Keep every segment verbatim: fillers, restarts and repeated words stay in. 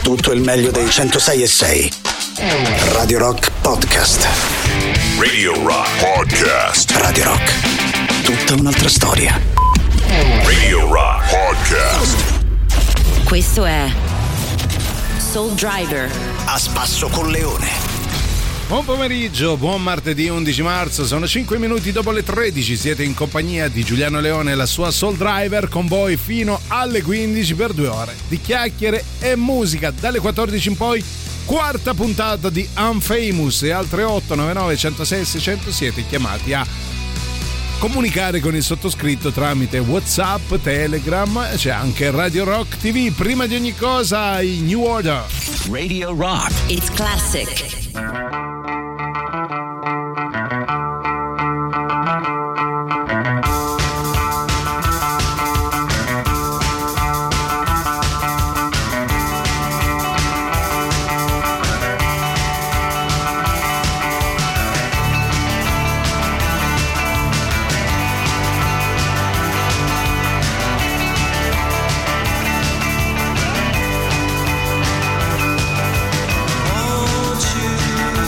tutto il meglio dei centosei e sei. Radio Rock Podcast. Radio Rock Podcast. Radio Rock. Tutta un'altra storia. Radio Rock Podcast. Questo è Soul Driver. A spasso con Leone. Buon pomeriggio, buon martedì undici marzo, sono cinque minuti dopo le tredici, siete in compagnia di Giuliano Leone e la sua Soul Driver con voi fino alle quindici per due ore di chiacchiere e musica. Dalle quattordici in poi, quarta puntata di Unfamous e altre otto nove nove uno zero sei sei zero zero siete chiamati a comunicare con il sottoscritto tramite WhatsApp, Telegram, c'è anche Radio Rock T V. Prima di ogni cosa, i New Order. Radio Rock. It's classic. Won't you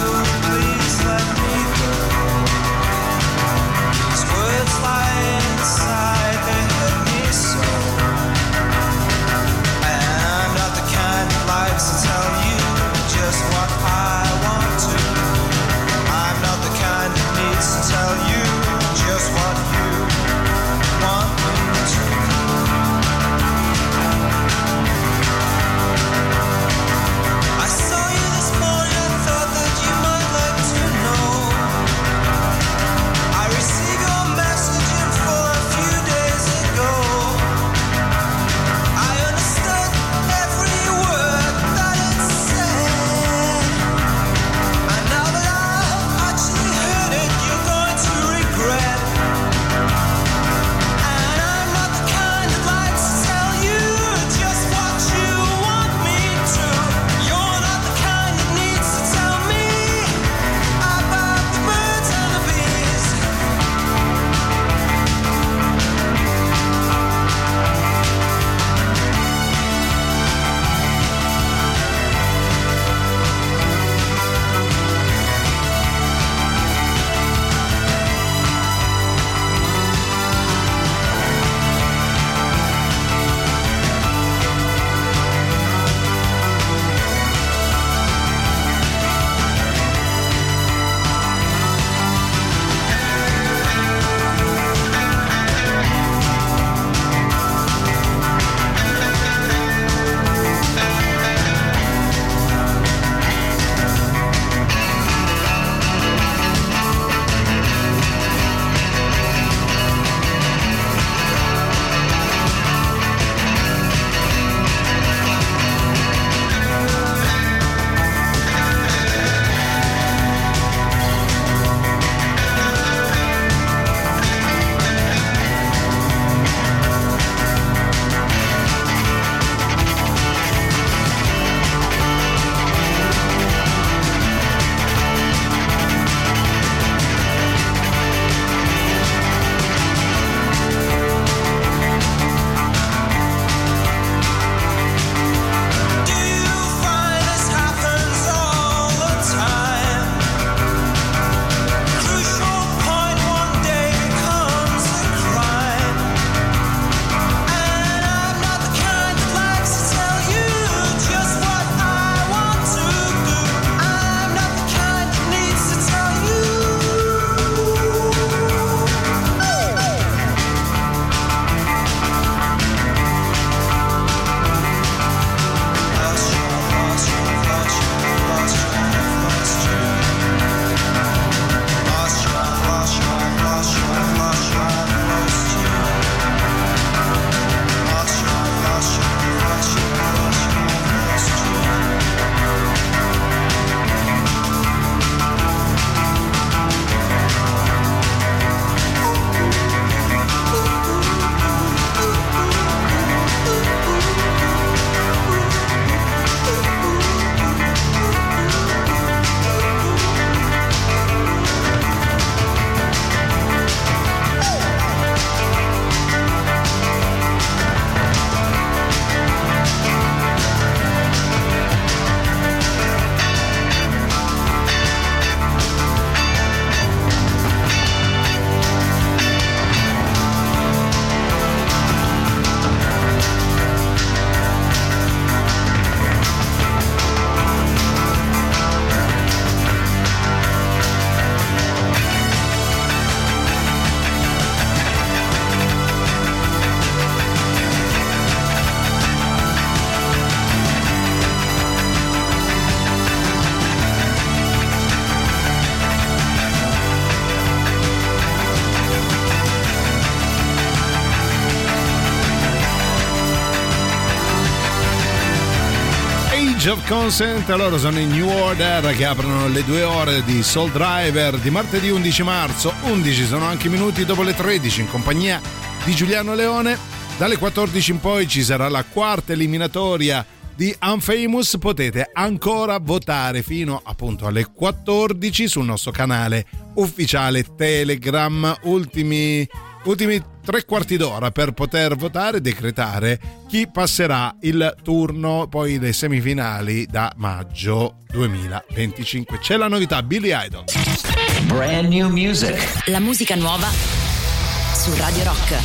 Age of Consent. Loro sono i New Order che aprono le due ore di Soul Driver di martedì undici marzo. undici sono anche minuti dopo le tredici in compagnia di Giuliano Leone. Dalle quattordici in poi ci sarà la quarta eliminatoria di Unfamous. Potete ancora votare fino appunto alle quattordici sul nostro canale ufficiale Telegram. Ultimi ultimi tre quarti d'ora per poter votare e decretare chi passerà il turno, poi le semifinali da maggio duemilaventicinque. C'è la novità, Billy Idol. Brand new music. La musica nuova su Radio Rock.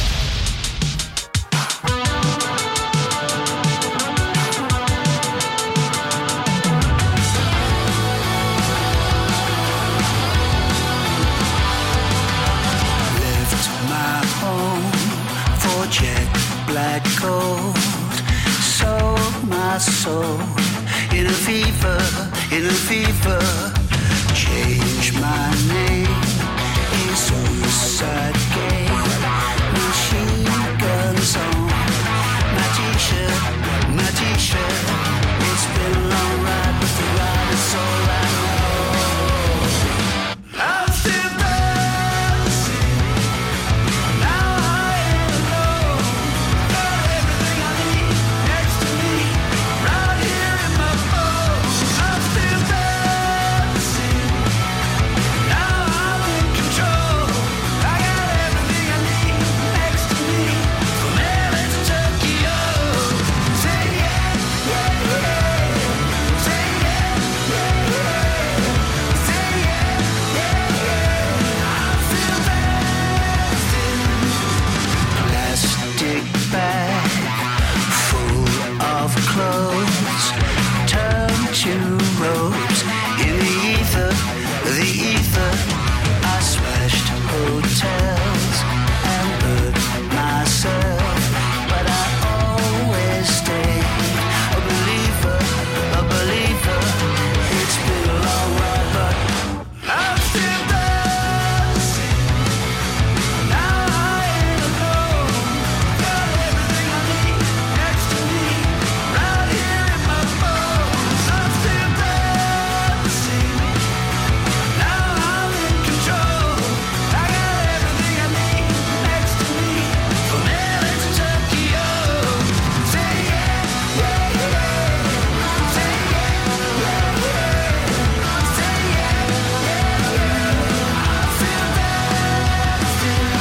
Jet black coat, sold my soul in a fever, in a fever. Change my name, a suicide game. Machine guns on my t-shirt, my t-shirt. It's been a long ride, but the ride is all I know. I'm still dancing. Now I am alone. Got everything I need next to me, right here in my phone. I'm still dancing. Now I'm in control. I got everything I need next to me, from L A to Tokyo. Say yeah, yeah, yeah. Say yeah, yeah, yeah. Say yeah, yeah, yeah. I'm still dancing. Plastic bag full of clothes turned to ropes in the ether, the ether. I smashed hotels and hurt myself, but I always stayed a believer, a believer. It's been a long ride, but I'm still dancing. Now I ain't alone. Got everything I need next to me, right here in my bones. I'm still dancing. Now I'm in control. I got everything I need next to me, from L A to Tokyo. Say yeah, yeah, yeah. Say yeah, yeah, yeah. Say yeah, yeah, yeah. I'm still dancing.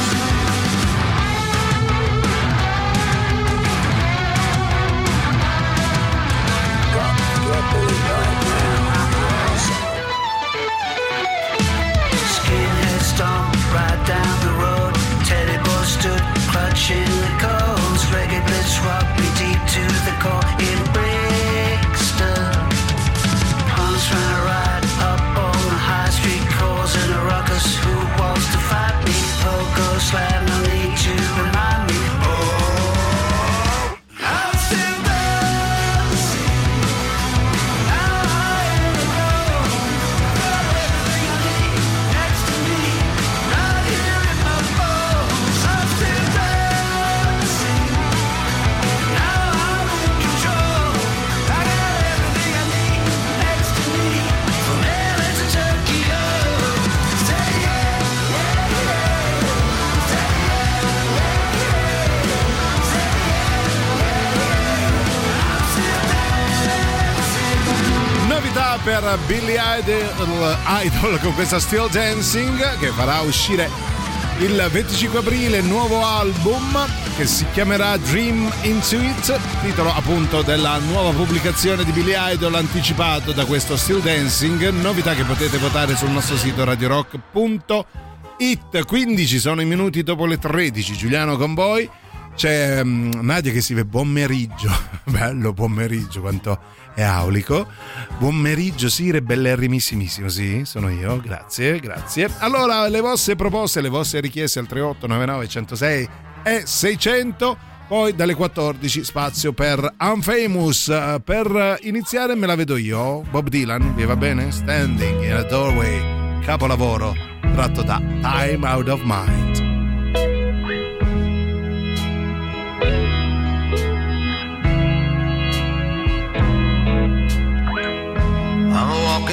Skinhead stomped right down the road. Teddy boy stood clutching the cones. Reggae blitz rocked me deep to the core in Brixton. Punks ran a ride up on the high street, causing a ruckus. Who wants to fight me? Pogo slam, no need to remind me. Oh, I'm still dancing. Now I ain't alone. Got everything I need next to me, right here in my bones. I'm still dancing. Now I'm in control. I got everything I need next to me, from L A to Tokyo. Say yeah, yeah, yeah. Say yeah, yeah, yeah. Say yeah, yeah, yeah. I'm still dancing. Novità per Billy Idol, Idol con questa Still Dancing, che farà uscire il venticinque aprile il nuovo album che si chiamerà Dream Into It, titolo appunto della nuova pubblicazione di Billy Idol anticipato da questo Still Dancing. Novità che potete votare sul nostro sito radio rock punto it. quindici sono i minuti dopo le tredici. Giuliano con voi. C'è um, Nadia che si vede buon meriggio. Bello pomeriggio, quanto è aulico. Buon meriggio Sire, bellerrimissimissimo. Sì, sono io, grazie, grazie. Allora, le vostre proposte, le vostre richieste al tre otto nove nove uno zero sei e seicento. Poi dalle quattordici spazio per Unfamous. Per iniziare me la vedo io, Bob Dylan, vi va bene? Standing in a Doorway, capolavoro tratto da Time Out of Mind.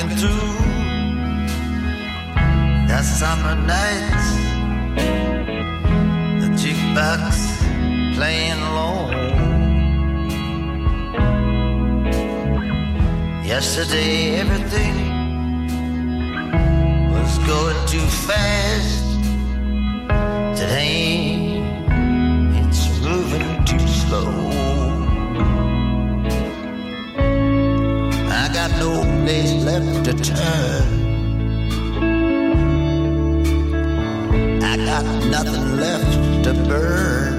looking through the summer nights, the jukebox playing low. Yesterday everything was going too fast. Today it's moving too slow. I got no place left to turn. I got nothing left to burn.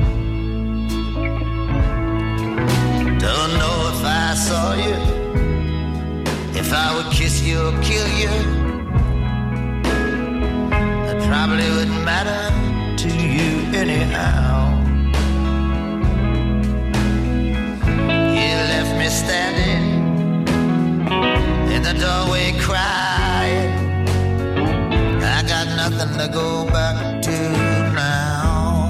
Don't know if I saw you, if I would kiss you or kill you. It probably wouldn't matter to you anyhow. You left me standing in the doorway crying. I got nothing to go back to now.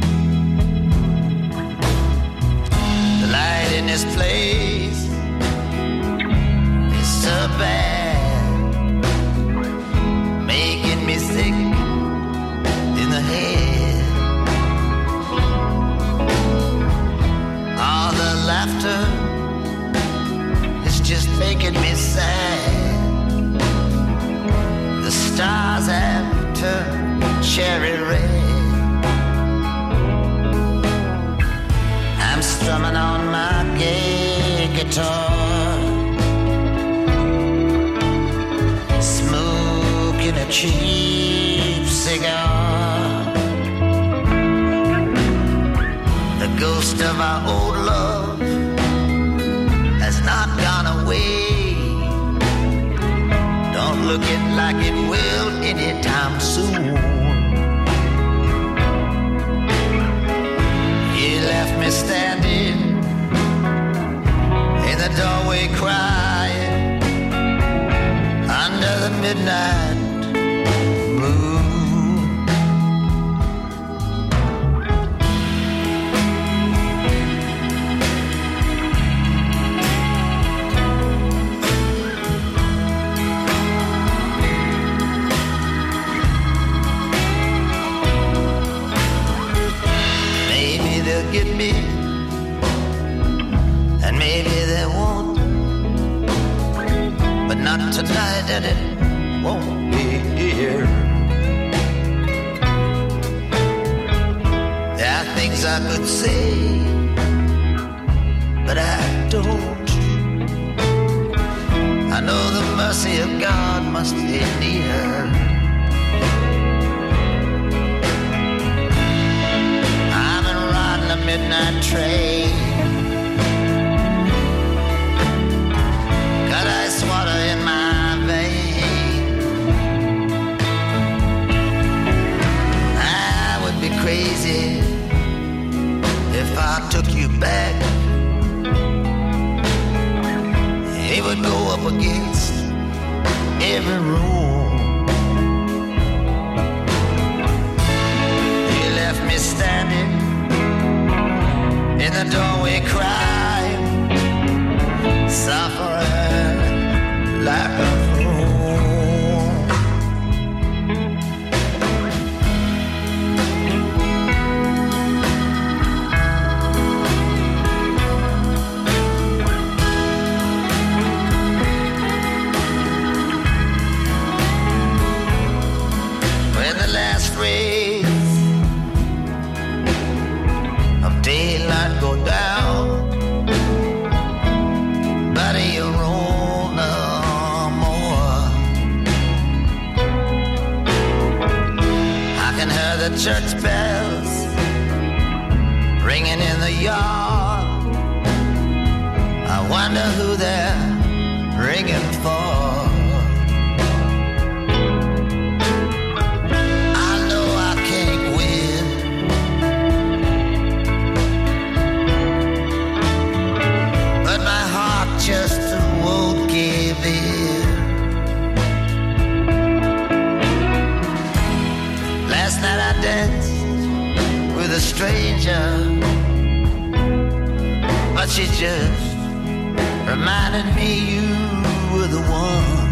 The light in this place is so bad, making me sick in the head. All the laughter is just making me sad. The stars have turned cherry red. I'm strumming on my gay guitar, smoking a cheap cigar. The ghost of our old love has not gone away. Don't look it like it will anytime soon. You left me standing in the doorway crying under the midnight moon. Maybe they'll get me, and maybe they won't, but not tonight, and it won't be here. There are things I could say, but I don't. I know the mercy of God must be near. I've been riding a midnight train, got ice water in my vein. I would be crazy if I took you back. It would go up against every rule. You left me standing in the doorway crying, suffering like a fool. When the last rays of daylight go down, buddy, you're on no more. I can hear the church bells ringing in the yard. I wonder who they're ringing for. I know I can't win, but my heart just won't give in. Last night I danced with a stranger, but she just reminded me you were the one.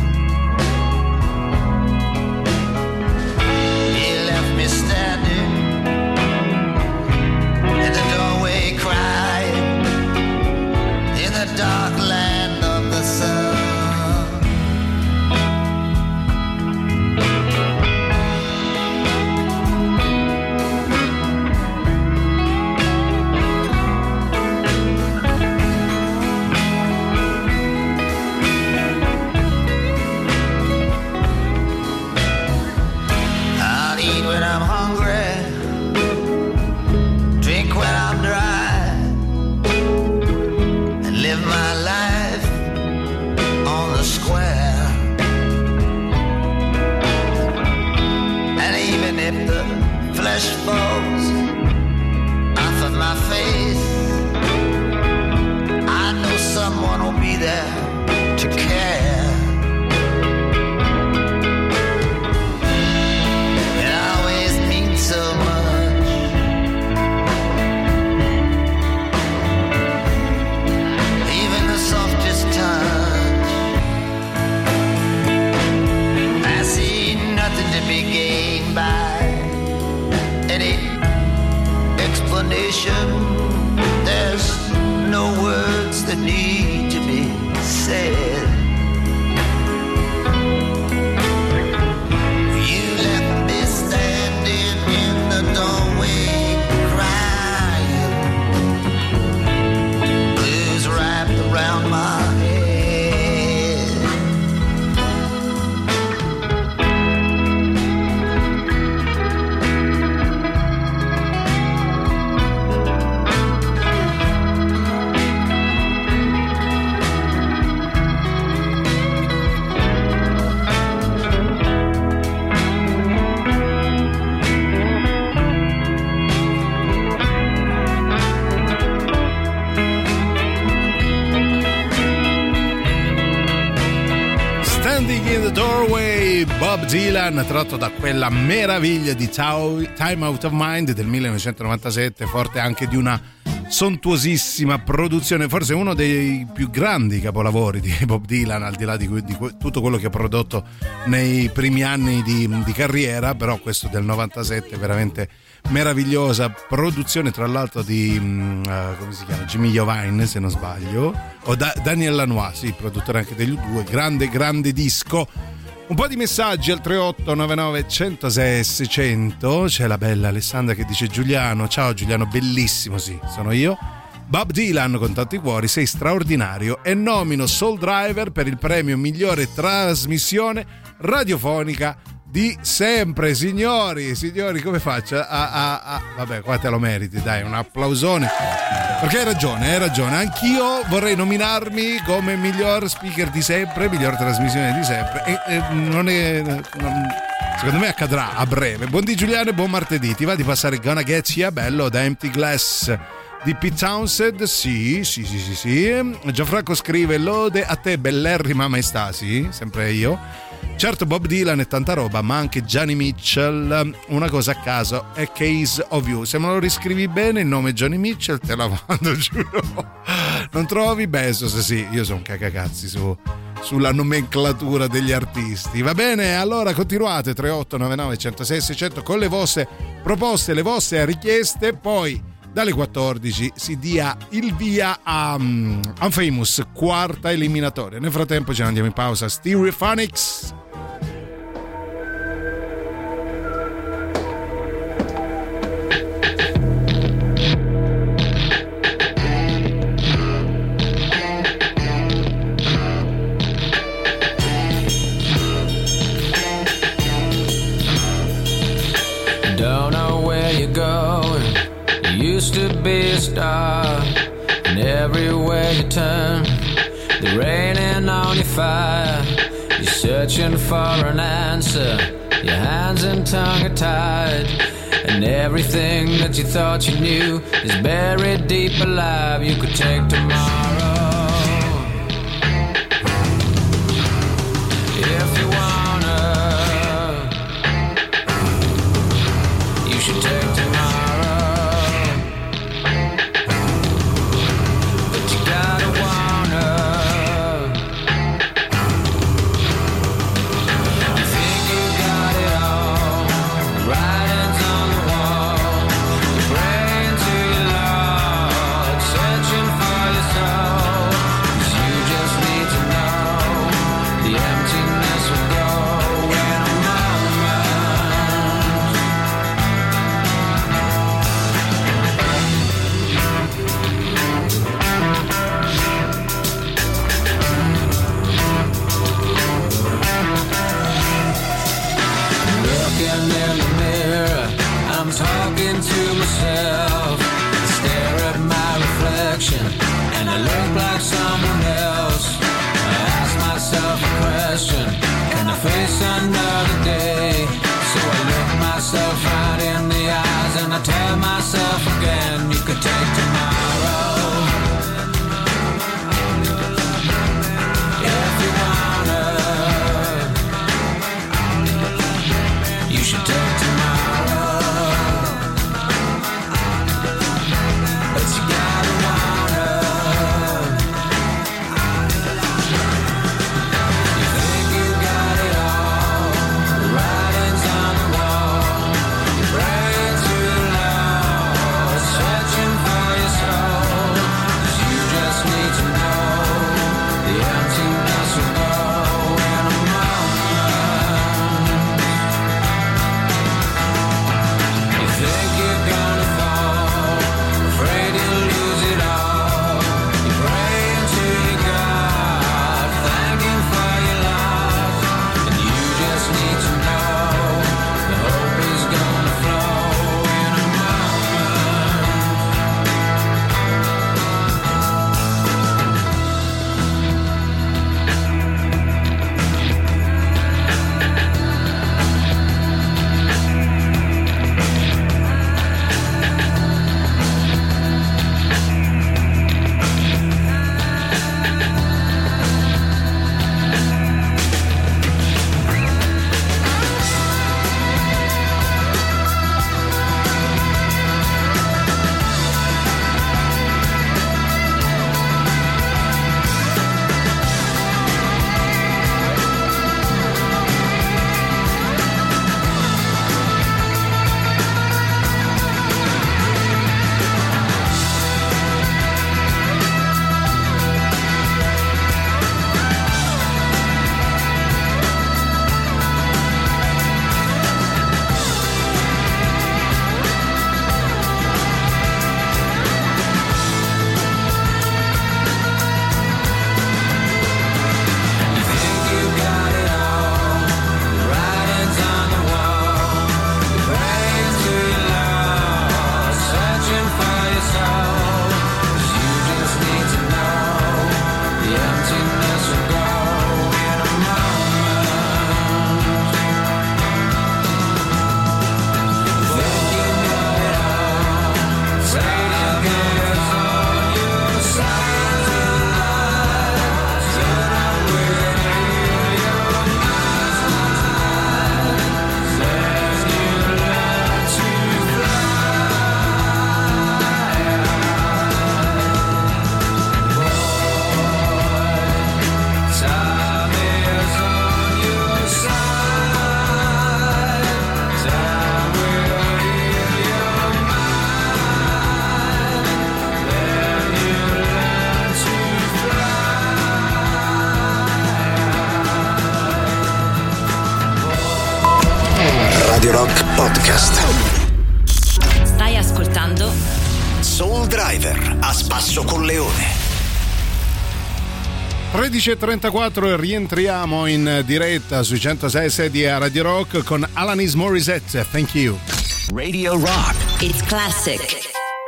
ash falls off of my face, I know someone will be there to care. It always means so much. Even the softest touch. I see nothing to be gained by any explanation. There's no words that need to be said. You left me standing in the doorway crying, blues wrapped around my head. In the Doorway, Bob Dylan, tratto da quella meraviglia di Time Out of Mind del millenovecentonovantasette, forte anche di una sontuosissima produzione, forse uno dei più grandi capolavori di Bob Dylan, al di là di, di tutto quello che ha prodotto nei primi anni di, di carriera, però questo del novantasette è veramente meravigliosa produzione, tra l'altro di uh, come si chiama? Jimmy Iovine, se non sbaglio, o da- Daniel Lanois, sì, produttore anche degli U due, grande grande disco. Un po' di messaggi al tre otto nove nove uno zero sei seicento. C'è la bella Alessandra che dice: Giuliano, ciao Giuliano, bellissimo, sì, sono io. Bob Dylan con tanti cuori, sei straordinario, e nomino Soul Driver per il premio migliore trasmissione radiofonica di sempre. Signori, signori, come faccio? Ah, ah, ah. Vabbè, qua te lo meriti, dai, un applausone, perché hai ragione, hai ragione. Anch'io vorrei nominarmi come miglior speaker di sempre, miglior trasmissione di sempre, e, e non è non, secondo me accadrà a breve. Buondì Giuliano e buon martedì. Ti va di passare Gonna Get Ya, bello, da Empty Glass di Pete Townsend? Sì, sì, sì, sì, sì. Gianfranco scrive: lode a te, bellerrima maestà. Sì, sempre io. Certo, Bob Dylan e tanta roba, ma anche Johnny Mitchell. Una cosa a caso è Case of You. Se me lo riscrivi bene il nome Johnny Mitchell te la mando, giuro. Non trovi? Beh, so se sì, io sono un cacacazzi su, sulla nomenclatura degli artisti. Va bene, allora continuate tre otto nove nove uno zero sei seicento con le vostre proposte, le vostre richieste. Poi dalle quattordici si dia il via a um, Unfamous, quarta eliminatoria. Nel frattempo ce ne andiamo in pausa. Stereophonics. Don't know where you're going. You used to be a star, and everywhere you turn, they're raining on your fire. You're searching for an answer, your hands and tongue are tied, and everything that you thought you knew is buried deep alive. You could take tomorrow if you wanna. You should take tomorrow. Searching for your soul. Radio Rock Podcast. Stai ascoltando Soul Driver, a spasso con Leone. tredici e trentaquattro e rientriamo in diretta sui centosei e sei di Radio Rock con Alanis Morissette. Thank you. Radio Rock. It's Classic.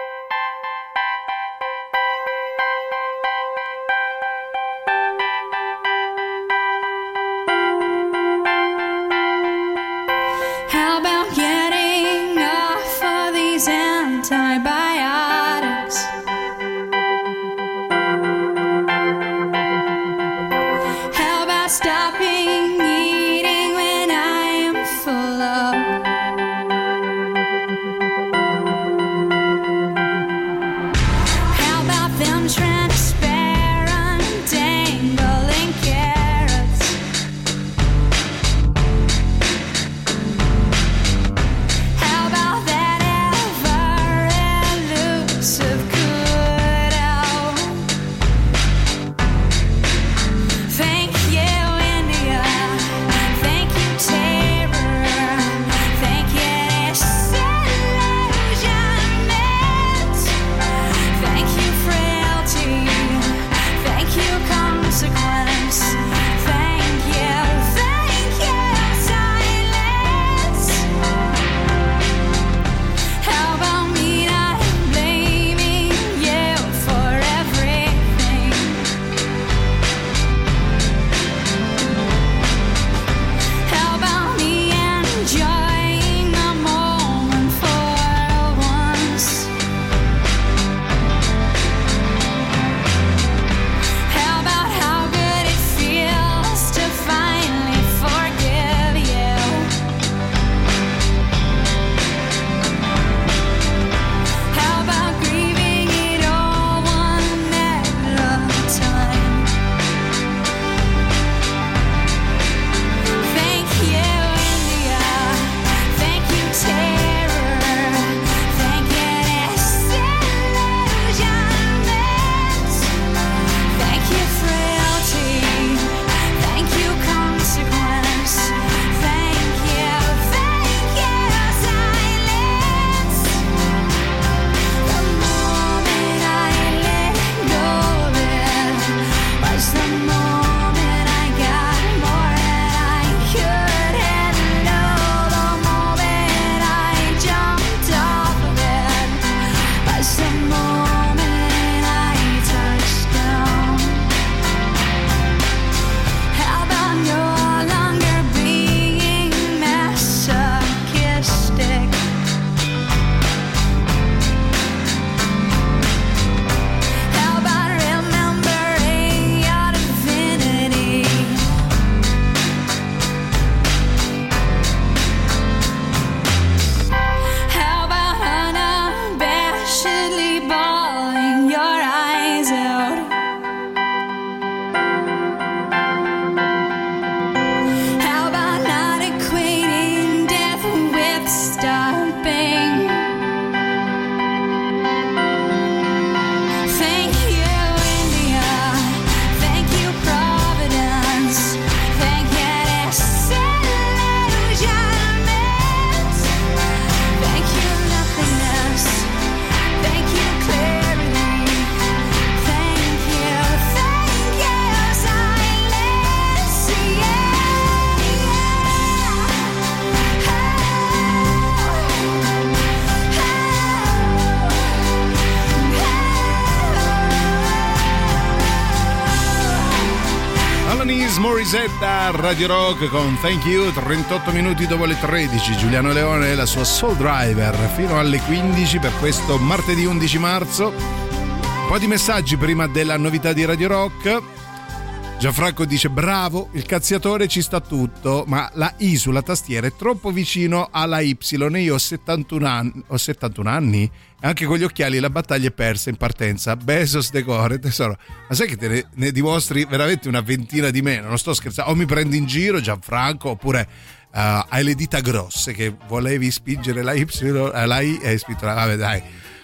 Morissette, Radio Rock con Thank You, trentotto minuti dopo le tredici. Giuliano Leone e la sua Soul Driver fino alle quindici per questo martedì undici marzo. Un po' di messaggi prima della novità di Radio Rock. Gianfranco dice: bravo, il cazziatore ci sta tutto, ma la I sulla tastiera è troppo vicino alla Y e io ho settantuno anni, ho settantuno anni e anche con gli occhiali la battaglia è persa in partenza. Besos decore, tesoro. Ma sai che te ne, ne dimostri veramente una ventina di meno? Non sto scherzando. O mi prendi in giro, Gianfranco, oppure uh, hai le dita grosse che volevi spingere la Y, la I e hai spinto la... Vabbè, dai.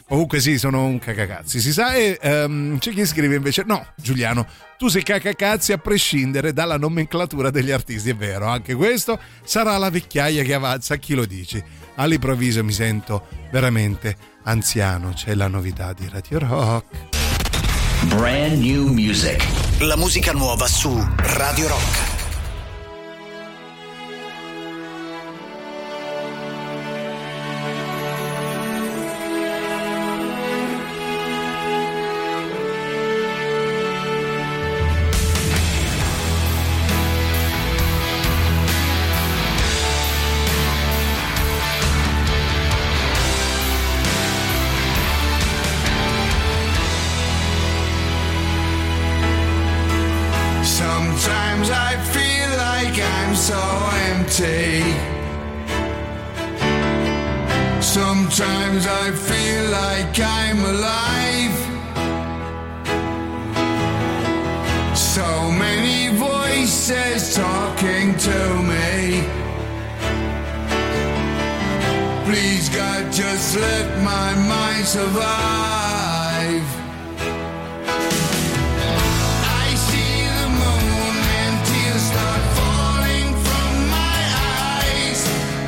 Comunque sì, sono un cacacazzi, si sa. E um, c'è chi scrive invece: no, Giuliano, tu sei cacacazzi a prescindere dalla nomenclatura degli artisti. È vero, anche questo sarà la vecchiaia che avanza, a chi lo dici. All'improvviso mi sento veramente anziano. C'è la novità di Radio Rock. Brand new music. La musica nuova su Radio Rock. Sometimes I feel like I'm alive. So many voices talking to me. Please God, just let my mind survive. I see the moon and tears start falling from my eyes.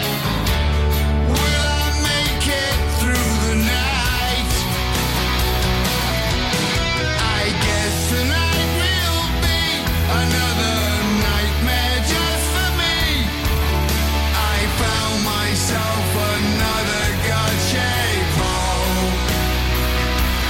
Will I make it through the night? I guess tonight will be another nightmare just for me. I found myself another God-shaped hole.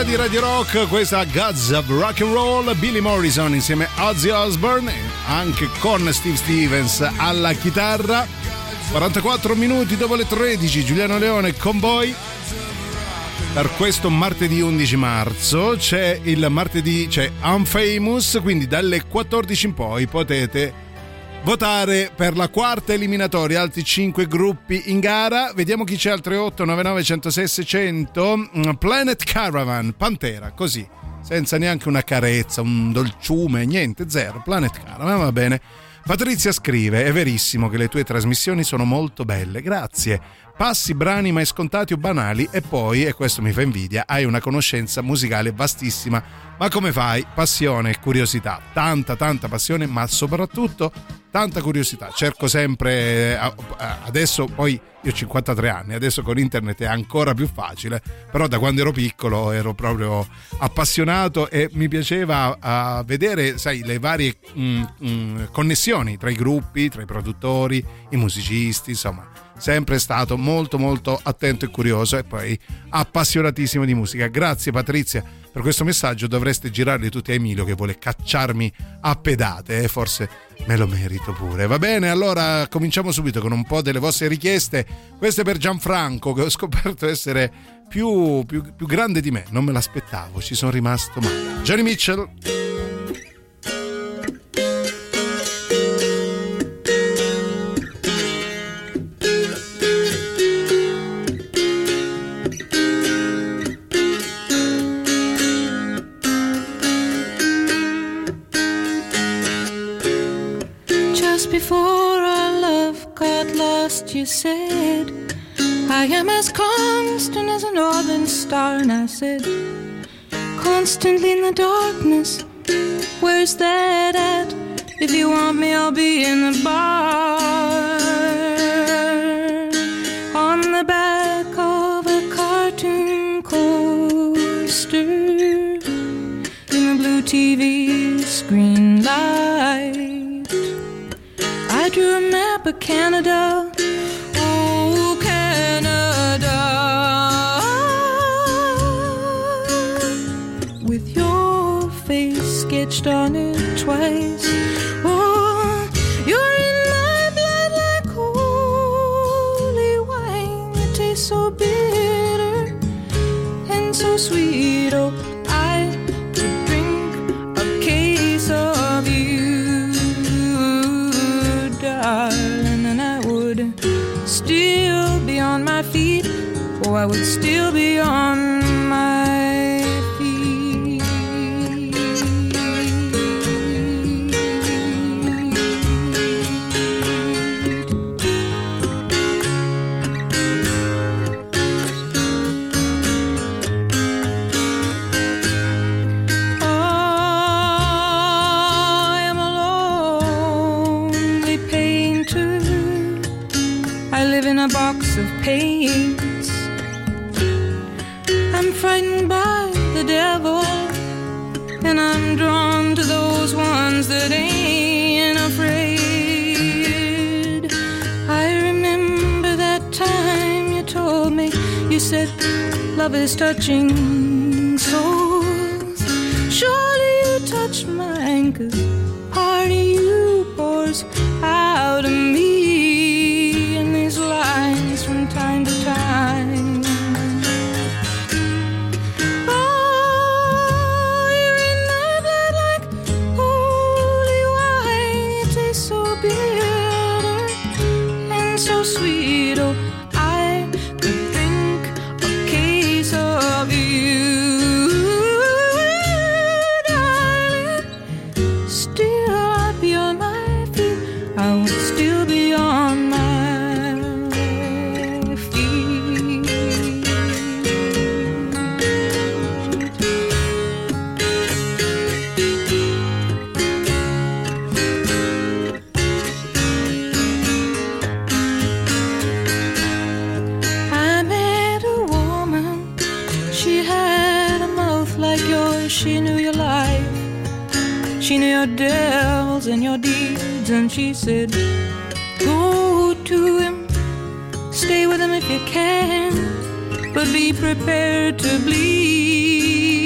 sigla di Radio Rock, questa Gods of Rock and Roll, Billy Morrison insieme a Ozzy Osbourne, anche con Steve Stevens alla chitarra. quarantaquattro minuti dopo le tredici, Giuliano Leone con voi. Per questo martedì undici marzo c'è il martedì, c'è Unfamous, quindi dalle quattordici in poi potete votare per la quarta eliminatoria, altri cinque gruppi in gara. Vediamo chi c'è al tre otto nove nove uno zero sei sei zero zero. Planet Caravan, Pantera, così, senza neanche una carezza, un dolciume, niente, zero. Planet Caravan, va bene. Patrizia scrive: è verissimo che le tue trasmissioni sono molto belle, grazie. Passi brani mai scontati o banali e poi, e questo mi fa invidia, hai una conoscenza musicale vastissima. Ma come fai? Passione e curiosità, tanta tanta passione, ma soprattutto tanta curiosità. Cerco sempre, adesso poi io ho cinquantatré anni, adesso con internet è ancora più facile, però da quando ero piccolo ero proprio appassionato e mi piaceva uh, vedere, sai, le varie mm, mm, connessioni tra i gruppi, tra i produttori, i musicisti, insomma, sempre stato molto molto attento e curioso e poi appassionatissimo di musica. Grazie Patrizia per questo messaggio, dovreste girarli tutti a Emilio che vuole cacciarmi a pedate, eh? Forse me lo merito pure. Va bene, allora cominciamo subito con un po' delle vostre richieste. Questo è per Gianfranco, che ho scoperto essere più, più, più grande di me, non me l'aspettavo, ci sono rimasto male. Johnny Mitchell. Before our love got lost, you said, I am as constant as a northern star. And I said, constantly in the darkness, where's that at? If you want me, I'll be in the bar. On the back of a cartoon coaster, in the blue T V screen light, I drew a map of Canada, oh Canada, with your face sketched on it twice. Oh, you're in my blood like holy wine. It tastes so bitter and so sweet. Oh, I could drink a case of you, darling, and I would still be on my feet. Oh, I would still be on my feet. A box of paints. I'm frightened by the devil, and I'm drawn to those ones that ain't afraid. I remember that time you told me, you said, love is touching souls. Surely you touched mine, 'cause part of you pours out of me. Lines from time to time. Oh, you're in my blood like holy wine. It tastes so bitter and so sweet. Oh, I could drink a case of you, darling. Still I'd be on my feet. I would still be on my She knew your devils and your deeds, and she said, go to him, stay with him if you can, but be prepared to bleed.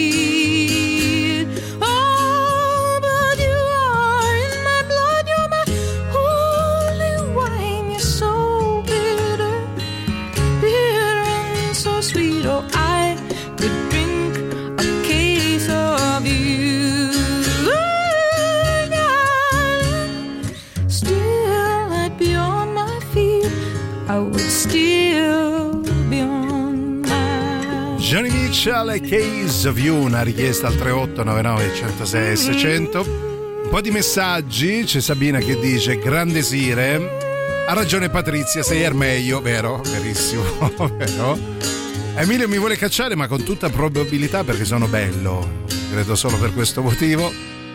Johnny Mitchell e Case of You, una richiesta al tre otto nove nove uno zero sei sei zero zero. Un po' di messaggi, c'è Sabina che dice grande Sire, ha ragione Patrizia, sei Ermeio, vero? Verissimo, vero? Emilio mi vuole cacciare ma con tutta probabilità perché sono bello, credo solo per questo motivo.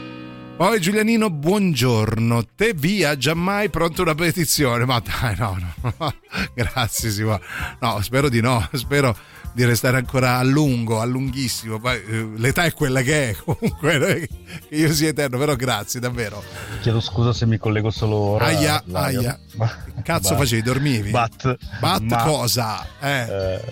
Poi Giulianino, buongiorno, te via, giammai pronto una petizione, ma dai no, no, grazie si va. No, spero di no, spero di restare ancora a lungo, a lunghissimo. Poi, eh, l'età è quella che è, comunque che io sia eterno, però grazie davvero. Chiedo scusa se mi collego solo ora. Aia, aia. Cazzo but, facevi, dormivi? But, but ma, cosa? Eh. Eh,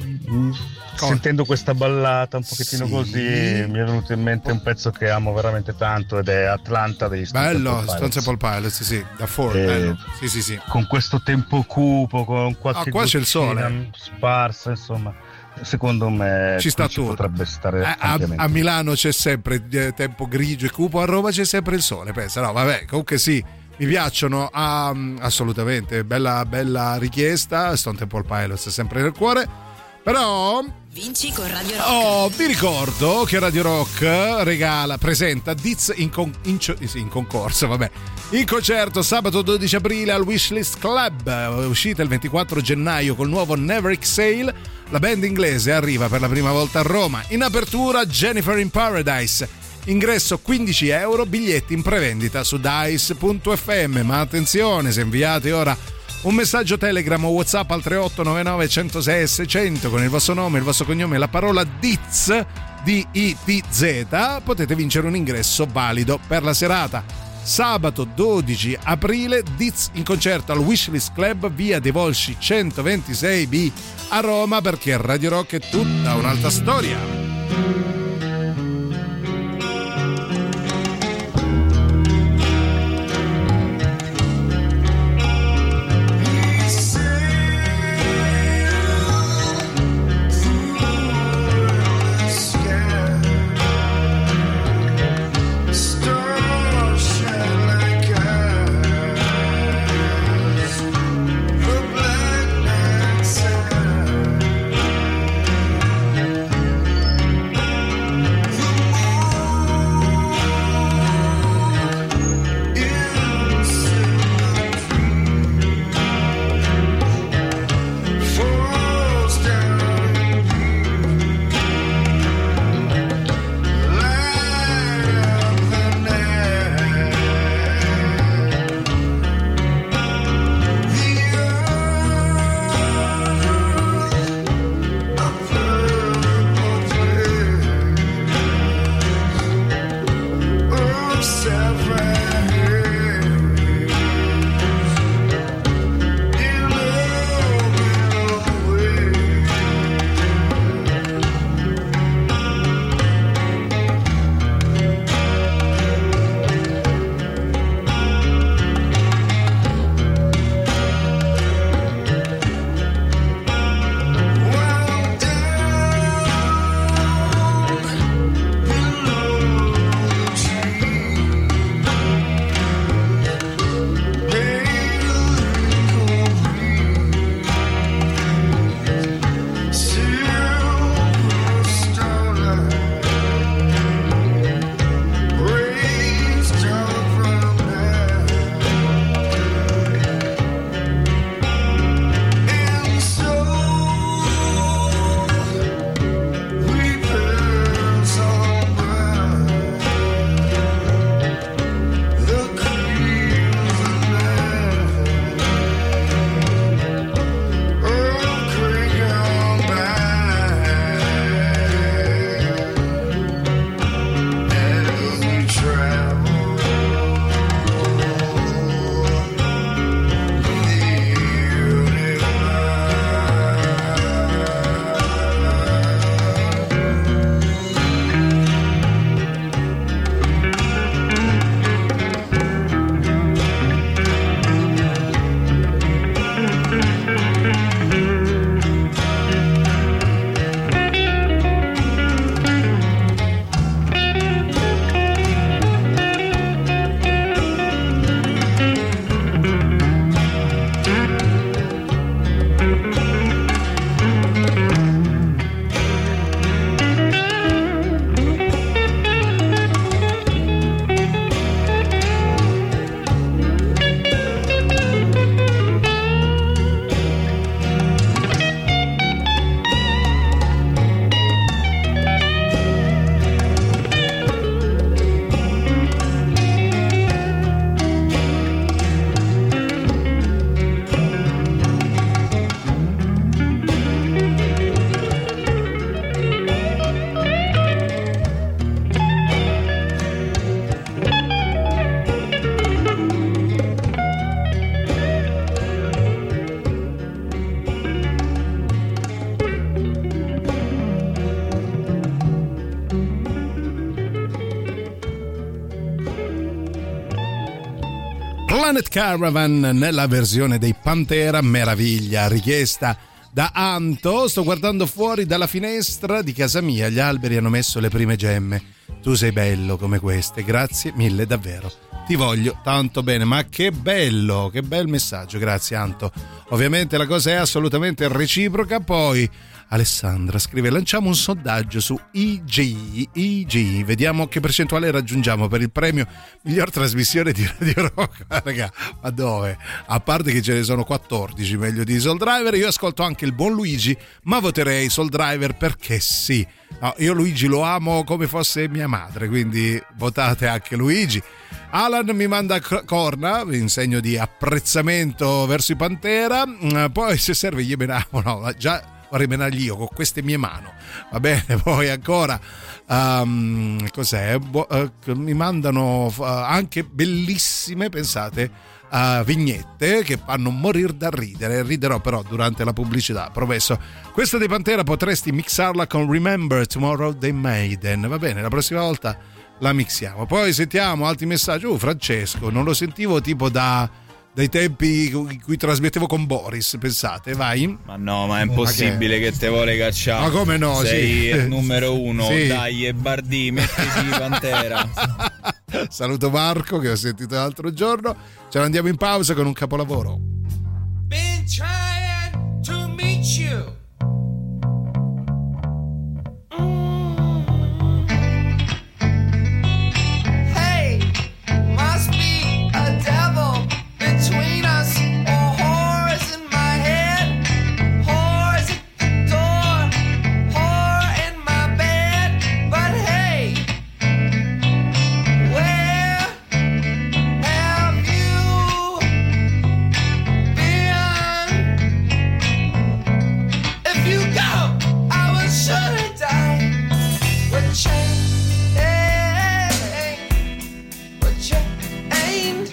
sentendo questa ballata un pochettino sì. così mi è venuto in mente un pezzo che amo veramente tanto ed è Atlanta degli Stone bello Stone Temple Pilots, sì, da Ford, bello. Sì, sì, sì. Con questo tempo cupo, con qualche ah, qua c'è il sole sparsa, insomma. Secondo me ci sta tutto. Potrebbe stare a, a, a Milano c'è sempre eh, tempo grigio e cupo, a Roma c'è sempre il sole, pensa. No, vabbè, comunque sì, mi piacciono um, assolutamente, bella bella richiesta, Stone Temple Pilots sempre nel cuore. Però vinci con Radio Rock. Oh, vi ricordo che Radio Rock regala, presenta Diz in, con, in, in concorso, vabbè, in concerto sabato dodici aprile al Wishlist Club, uscita il ventiquattro gennaio col nuovo Never Exhale. La band inglese arriva per la prima volta a Roma. In apertura Jennifer in Paradise. Ingresso quindici euro, biglietti in prevendita su dice punto effe emme. Ma attenzione, se inviate ora un messaggio Telegram o WhatsApp al tre otto nove nove uno zero sei sei zero zero con il vostro nome, il vostro cognome e la parola Diz, D I T Z, potete vincere un ingresso valido per la serata. Sabato dodici aprile Diz in concerto al Wishlist Club, via dei Volsci centoventisei B a Roma, perché Radio Rock è tutta un'altra storia. Planet Caravan nella versione dei Pantera, meraviglia, richiesta da Anto. Sto guardando fuori dalla finestra di casa mia, gli alberi hanno messo le prime gemme. Tu sei bello come queste, grazie mille davvero. Ti voglio tanto bene, ma che bello, che bel messaggio, grazie Anto. Ovviamente la cosa è assolutamente reciproca. Poi Alessandra scrive: lanciamo un sondaggio su I G, I G, vediamo che percentuale raggiungiamo per il premio miglior trasmissione di Radio Rock. Raga, ma dove? A parte che ce ne sono quattordici meglio di Soul Driver. Io ascolto anche il buon Luigi, ma voterei Soul Driver perché sì. No, io Luigi lo amo come fosse mia madre, quindi votate anche Luigi. Alan mi manda corna in segno di apprezzamento verso i Pantera. Poi se serve gli menavo, no, già vorrei menargli io con queste mie mani, va bene. Poi ancora um, cos'è? Bo- uh, mi mandano uh, anche bellissime, pensate, uh, vignette che fanno morire da ridere. Riderò però durante la pubblicità, promesso. Questa dei Pantera potresti mixarla con Remember Tomorrow dei Maiden, va bene, la prossima volta la mixiamo. Poi sentiamo altri messaggi. Uh, Francesco, non lo sentivo tipo da dai tempi in cui trasmettevo con Boris, pensate, vai. Ma no, ma è impossibile che... che te vuole cacciare. Ma come no? Sei sì. il numero uno, sì. Dai, e Bardì, mettiti Pantera. Saluto Marco che ho sentito l'altro giorno. Ce ne andiamo in pausa con un capolavoro. Been trying to meet you. Between us, or horrors in my head, horrors at the door, horror in my bed. But hey, where have you been? If you go, I will surely die. We're chained, we're chained.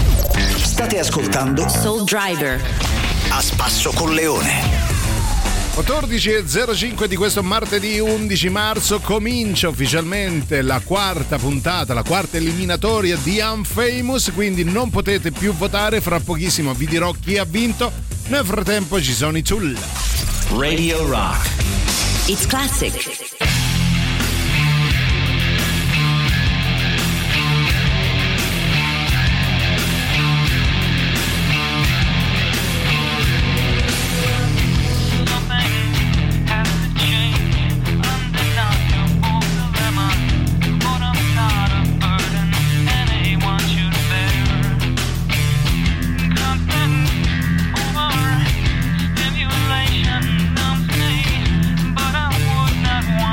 State ascoltando Soul Driver a spasso con Leone. quattordici e zero cinque di questo martedì undici marzo comincia ufficialmente la quarta puntata, la quarta eliminatoria di Unfamous, quindi non potete più votare, fra pochissimo vi dirò chi ha vinto. Nel frattempo ci sono i Tool. Radio Rock. It's classic. Stimulation numbs me, but I would not want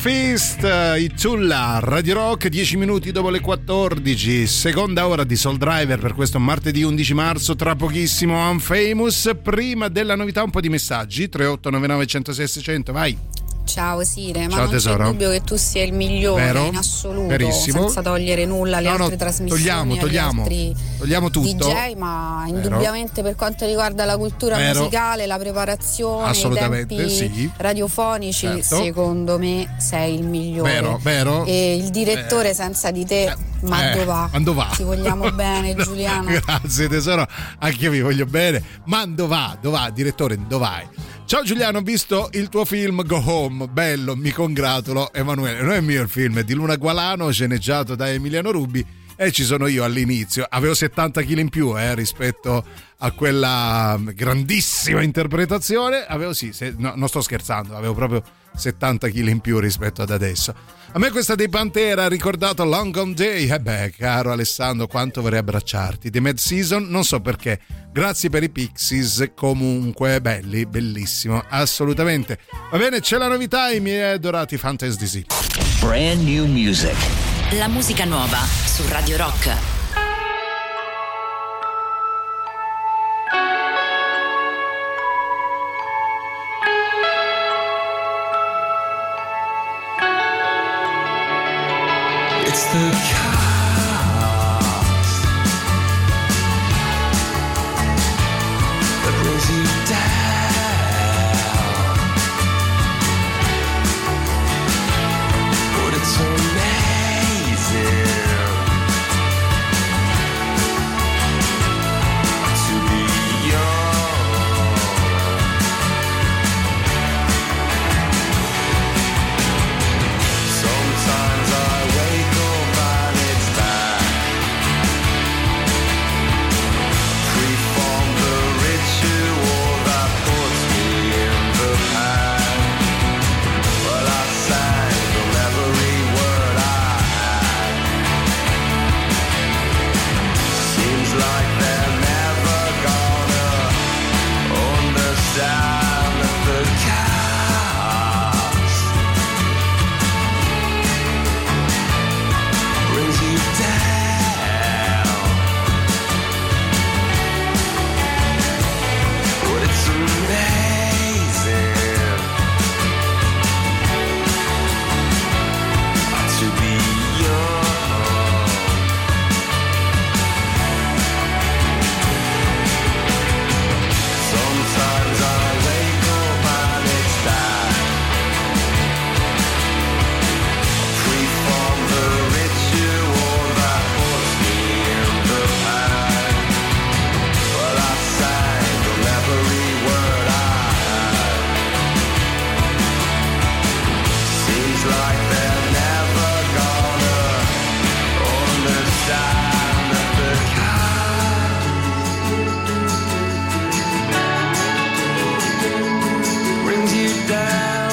Fist, Itzulla, Radio Rock, dieci minuti dopo le quattordici, seconda ora di Soul Driver per questo martedì undici marzo, tra pochissimo Unfamous. Prima della novità un po' di messaggi, tre otto nove nove uno zero sei sei zero zero, vai. Ciao Sire, ma Ciao, non tesoro. c'è dubbio che tu sia il migliore. Vero? In assoluto, Verissimo. senza togliere nulla alle No, no, altre trasmissioni, togliamo, agli togliamo, altri togliamo tutto. D J, ma Vero. indubbiamente per quanto riguarda la cultura Vero. musicale, la preparazione, Assolutamente, i tempi sì. radiofonici, Certo. secondo me sei il migliore. Vero, vero. E il direttore Eh. senza di te, ma Eh, dove va? quando va? Ti vogliamo bene, Giuliano. Grazie tesoro, anche io vi voglio bene. Ma dove va? Dove va? Direttore, dove vai? Ciao Giuliano, ho visto il tuo film Go Home, bello, mi congratulo. Emanuele, non è mio il film, è di Luna Gualano, sceneggiato da Emiliano Rubi, e ci sono io all'inizio. Avevo settanta chili in più eh, rispetto a quella grandissima interpretazione. Avevo sì, se, no, non sto scherzando, avevo proprio settanta chili in più rispetto ad adesso. A me questa dei Pantera ha ricordato Long Gone Day. E eh beh, caro Alessandro, quanto vorrei abbracciarti. The Mad Season, non so perché. Grazie per i Pixies, comunque belli, bellissimo, assolutamente. Va bene, c'è la novità, i miei adorati Fantasy D C. Brand new music. La musica nuova su Radio Rock. It's the chaos that brings you down, but it's amazing to be young. Sometimes I wake up and it's back, free from the ritual that puts me in the past. Well, I sang from every word I had. Seems like they're never gonna understand the chaos brings you down, but it's amazing to be young. Sometimes I wake up and it's dark, free from the ritual that puts me in the past. Well, I sang from every word I had. Seems like they're never gonna understand the chaos brings you down.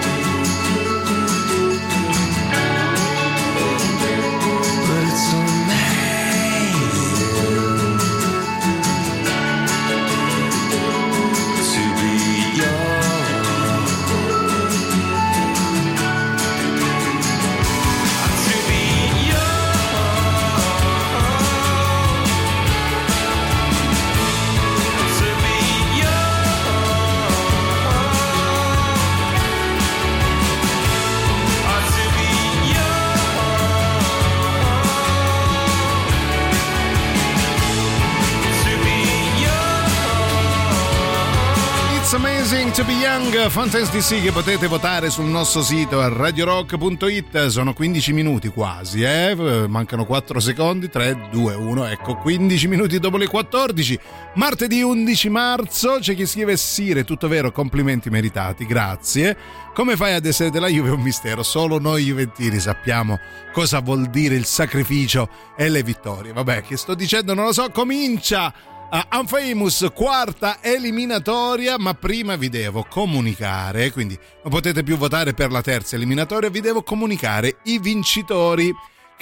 But it's amazing to be young, to be young, to be It's amazing to be young, Fantasy D C, che potete votare sul nostro sito a radio rock punto it. Sono quindici minuti quasi, eh? Mancano quattro secondi, tre, due, uno, ecco, quindici minuti dopo le quattordici. Martedì undici marzo, c'è chi scrive: Sire, tutto vero, complimenti meritati, grazie. Come fai ad essere della Juve? È un mistero, solo noi juventini sappiamo cosa vuol dire il sacrificio e le vittorie. Vabbè, che sto dicendo non lo so, comincia Uh, Unfamous, quarta eliminatoria, ma prima vi devo comunicare, quindi non potete più votare per la terza eliminatoria, vi devo comunicare i vincitori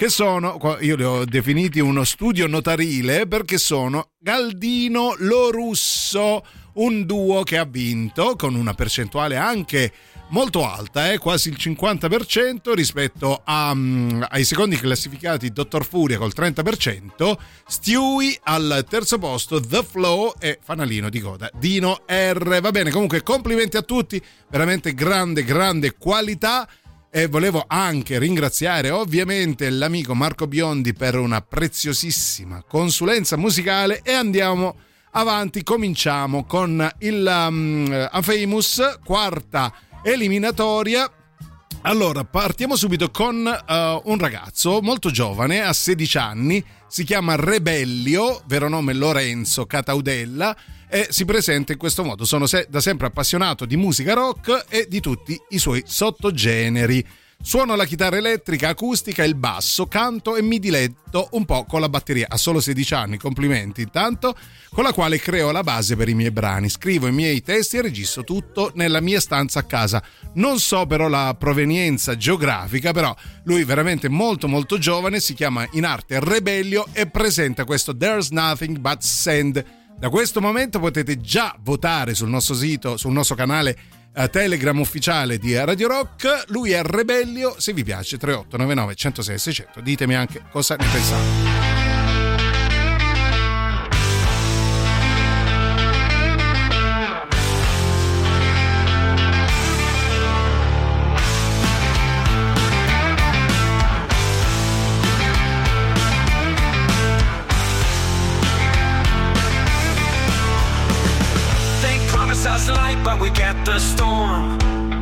che sono, io li ho definiti uno studio notarile perché sono Galdino Lorusso, un duo che ha vinto con una percentuale anche molto alta, eh, quasi il cinquanta per cento rispetto a, um, ai secondi classificati Dottor Furia col trenta per cento, Stewie al terzo posto, The Flow e fanalino di coda Dino R. Va bene, comunque complimenti a tutti, veramente grande grande qualità. E volevo anche ringraziare ovviamente l'amico Marco Biondi per una preziosissima consulenza musicale e andiamo avanti, cominciamo con il um, Famous, quarta eliminatoria. Allora, partiamo subito con uh, un ragazzo molto giovane, ha sedici anni, si chiama Rebellio, vero nome Lorenzo Cataudella, e si presenta in questo modo: sono se- da sempre appassionato di musica rock e di tutti i suoi sottogeneri. Suono la chitarra elettrica, acustica, il basso, canto e mi diletto un po' con la batteria. Ha solo sedici anni, complimenti intanto, con la quale creo la base per i miei brani. Scrivo i miei testi e registro tutto nella mia stanza a casa. Non so però la provenienza geografica, però lui veramente molto molto giovane, si chiama in arte Rebellio e presenta questo There's Nothing But Sand. Da questo momento potete già votare sul nostro sito, sul nostro canale uh, Telegram ufficiale di Radio Rock. Lui è Rebellio, se vi piace tre otto nove nove uno zero sei sei zero zero, ditemi anche cosa ne pensate. But we get the storm.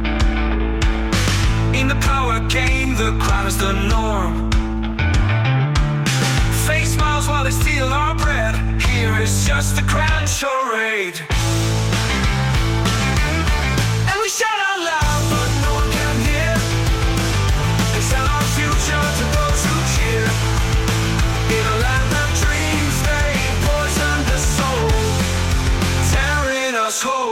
In the power game, the crowd is the norm. Fake smiles while they steal our bread. Here is just a grand charade. And we shout out loud, but no one can hear. They sell our future to those who cheer. In a land of dreams, they poison the soul, tearing us whole.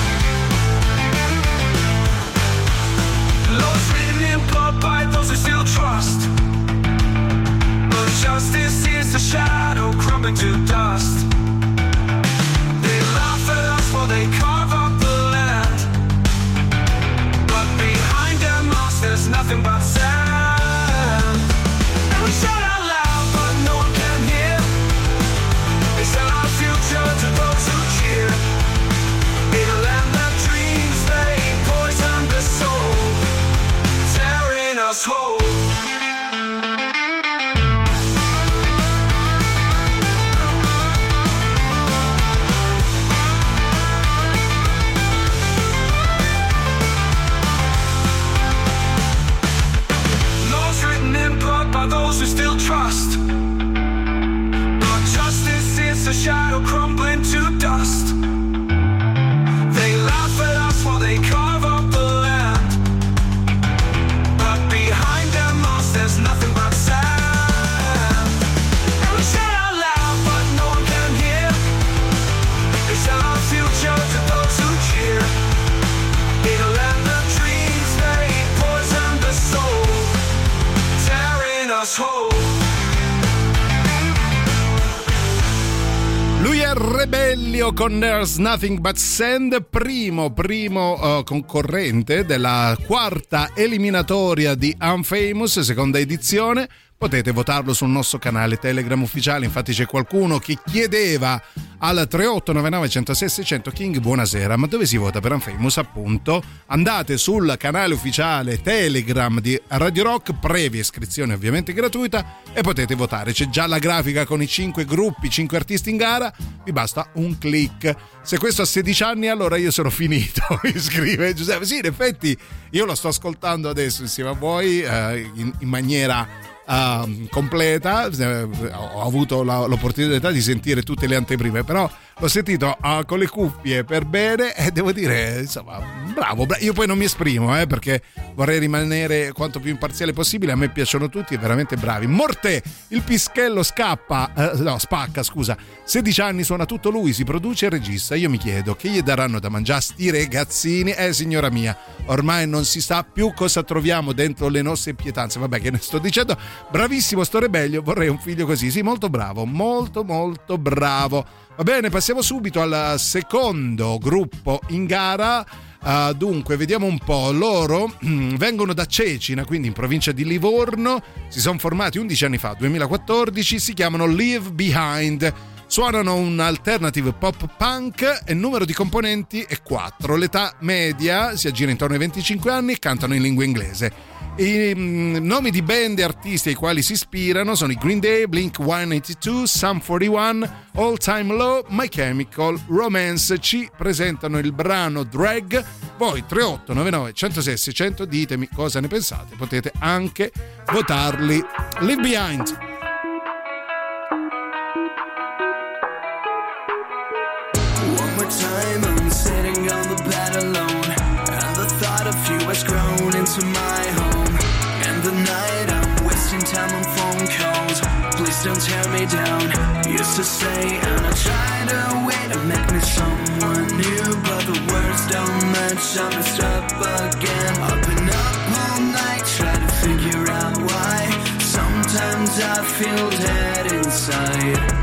By those who still trust, but justice is a shadow crumbling to dust. They laugh at us while they carve up the land, but behind their masks there's nothing but sand. And we shout out loud, but no one can hear. They sell our future to those who cheer. In a land of dreams, they poison the soul, us whole. Laws written in blood by those who still trust, but justice is a shadow crumbling to dust. They laugh at us while they carve up the land, behind their masks there's nothing but sand. And we shout out loud, but no one can hear. They sell our future to those who cheer. In a land of dreams, they poison the soul, tearing us whole. Lui è Rebellio con There's Nothing But Sand, primo, primo uh, concorrente della quarta eliminatoria di Unfamous, seconda edizione. Potete votarlo sul nostro canale Telegram ufficiale, infatti c'è qualcuno che chiedeva al tre otto nove nove uno zero sei sei zero zero: King, buonasera, ma dove si vota per Unfamous? Appunto, andate sul canale ufficiale Telegram di Radio Rock, previa iscrizione ovviamente gratuita, e potete votare. C'è già la grafica con i cinque gruppi, cinque artisti in gara, vi basta un click. Se questo ha sedici anni, allora io sono finito, mi scrive Giuseppe. Sì, in effetti io lo sto ascoltando adesso insieme a voi eh, in, in maniera Uh, completa. Ho avuto la, l'opportunità di sentire tutte le anteprime, però l'ho sentito uh, con le cuffie per bene e devo dire, insomma, bravo, bravo. Io poi non mi esprimo eh, perché vorrei rimanere quanto più imparziale possibile. A me piacciono tutti, veramente bravi. Morte, il pischello scappa uh, no spacca scusa sedici anni, suona tutto lui, si produce e regista. Io mi chiedo che gli daranno da mangiare sti ragazzini. Eh signora mia, ormai non si sa più cosa troviamo dentro le nostre pietanze. Vabbè, che ne sto dicendo. bravissimo sto Rebello, vorrei un figlio così. Sì, molto bravo, molto molto bravo. Va bene, passiamo subito al secondo gruppo in gara. Uh, dunque, vediamo un po'. Loro mm, vengono da Cecina, quindi in provincia di Livorno. Si sono formati undici anni fa, duemilaquattordici. Si chiamano Leave Behind. Suonano un alternative pop punk e il numero di componenti è quattro. L'età media si aggira intorno ai venticinque anni e cantano in lingua inglese. I mm, nomi di band e artisti ai quali si ispirano sono i Green Day, Blink centottantadue, Sum quarantuno, All Time Low, My Chemical Romance. Ci presentano il brano Drag. Voi tre otto nove nove uno zero sei sei zero zero, ditemi cosa ne pensate, potete anche votarli. Leave Behind. One more time I'm sitting on the bed alone, and the thought of you has grown into my home. And the night I'm wasting time on phone calls. Please don't tear me down, used to say, and I try to wait to make me someone new, but the words don't match, I'm messed up again. I've been up all night trying to figure out why. Sometimes I feel dead inside.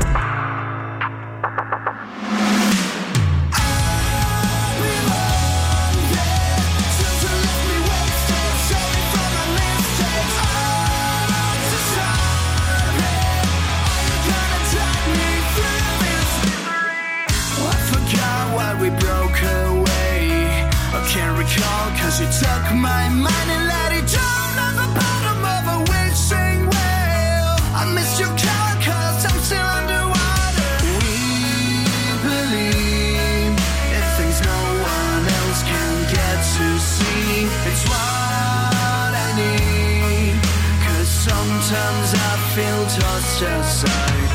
Can't recall, cause you took my mind and let it drown on the bottom of a wishing well. I missed your call cause I'm still underwater. We believe in things no one else can get to see. It's what I need, cause sometimes I feel tossed aside.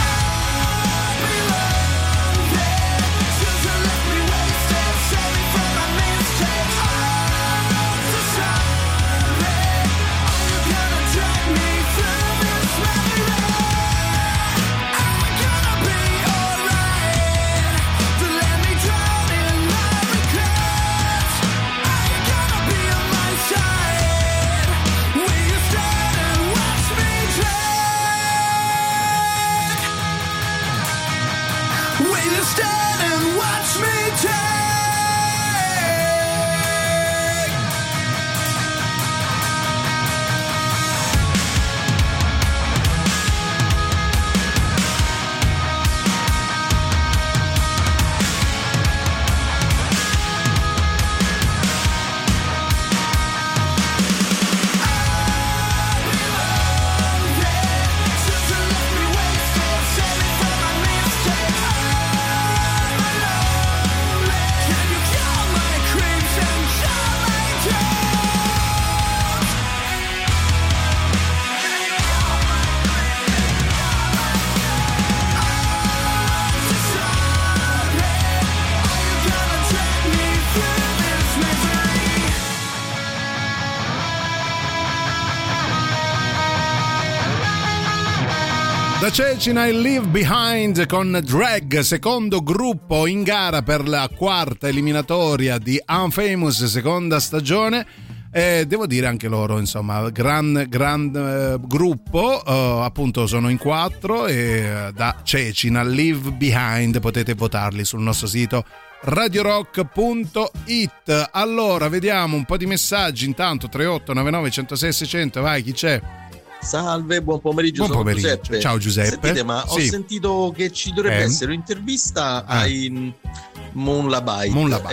Da Cecina il Leave Behind con Drag, secondo gruppo in gara per la quarta eliminatoria di Unfamous, seconda stagione. E devo dire anche loro, insomma, gran, gran eh, gruppo, eh, appunto sono in quattro e da Cecina, Leave Behind, potete votarli sul nostro sito radio rock punto it. Allora, vediamo un po' di messaggi, intanto tre otto nove nove uno zero sei sei zero zero, vai, chi c'è? Salve, buon pomeriggio, buon sono pomeriggio. Giuseppe. Ciao Giuseppe. Sentite, ma sì. ho sentito che ci dovrebbe eh. essere un'intervista ah. ai Moonlight. Moonlight.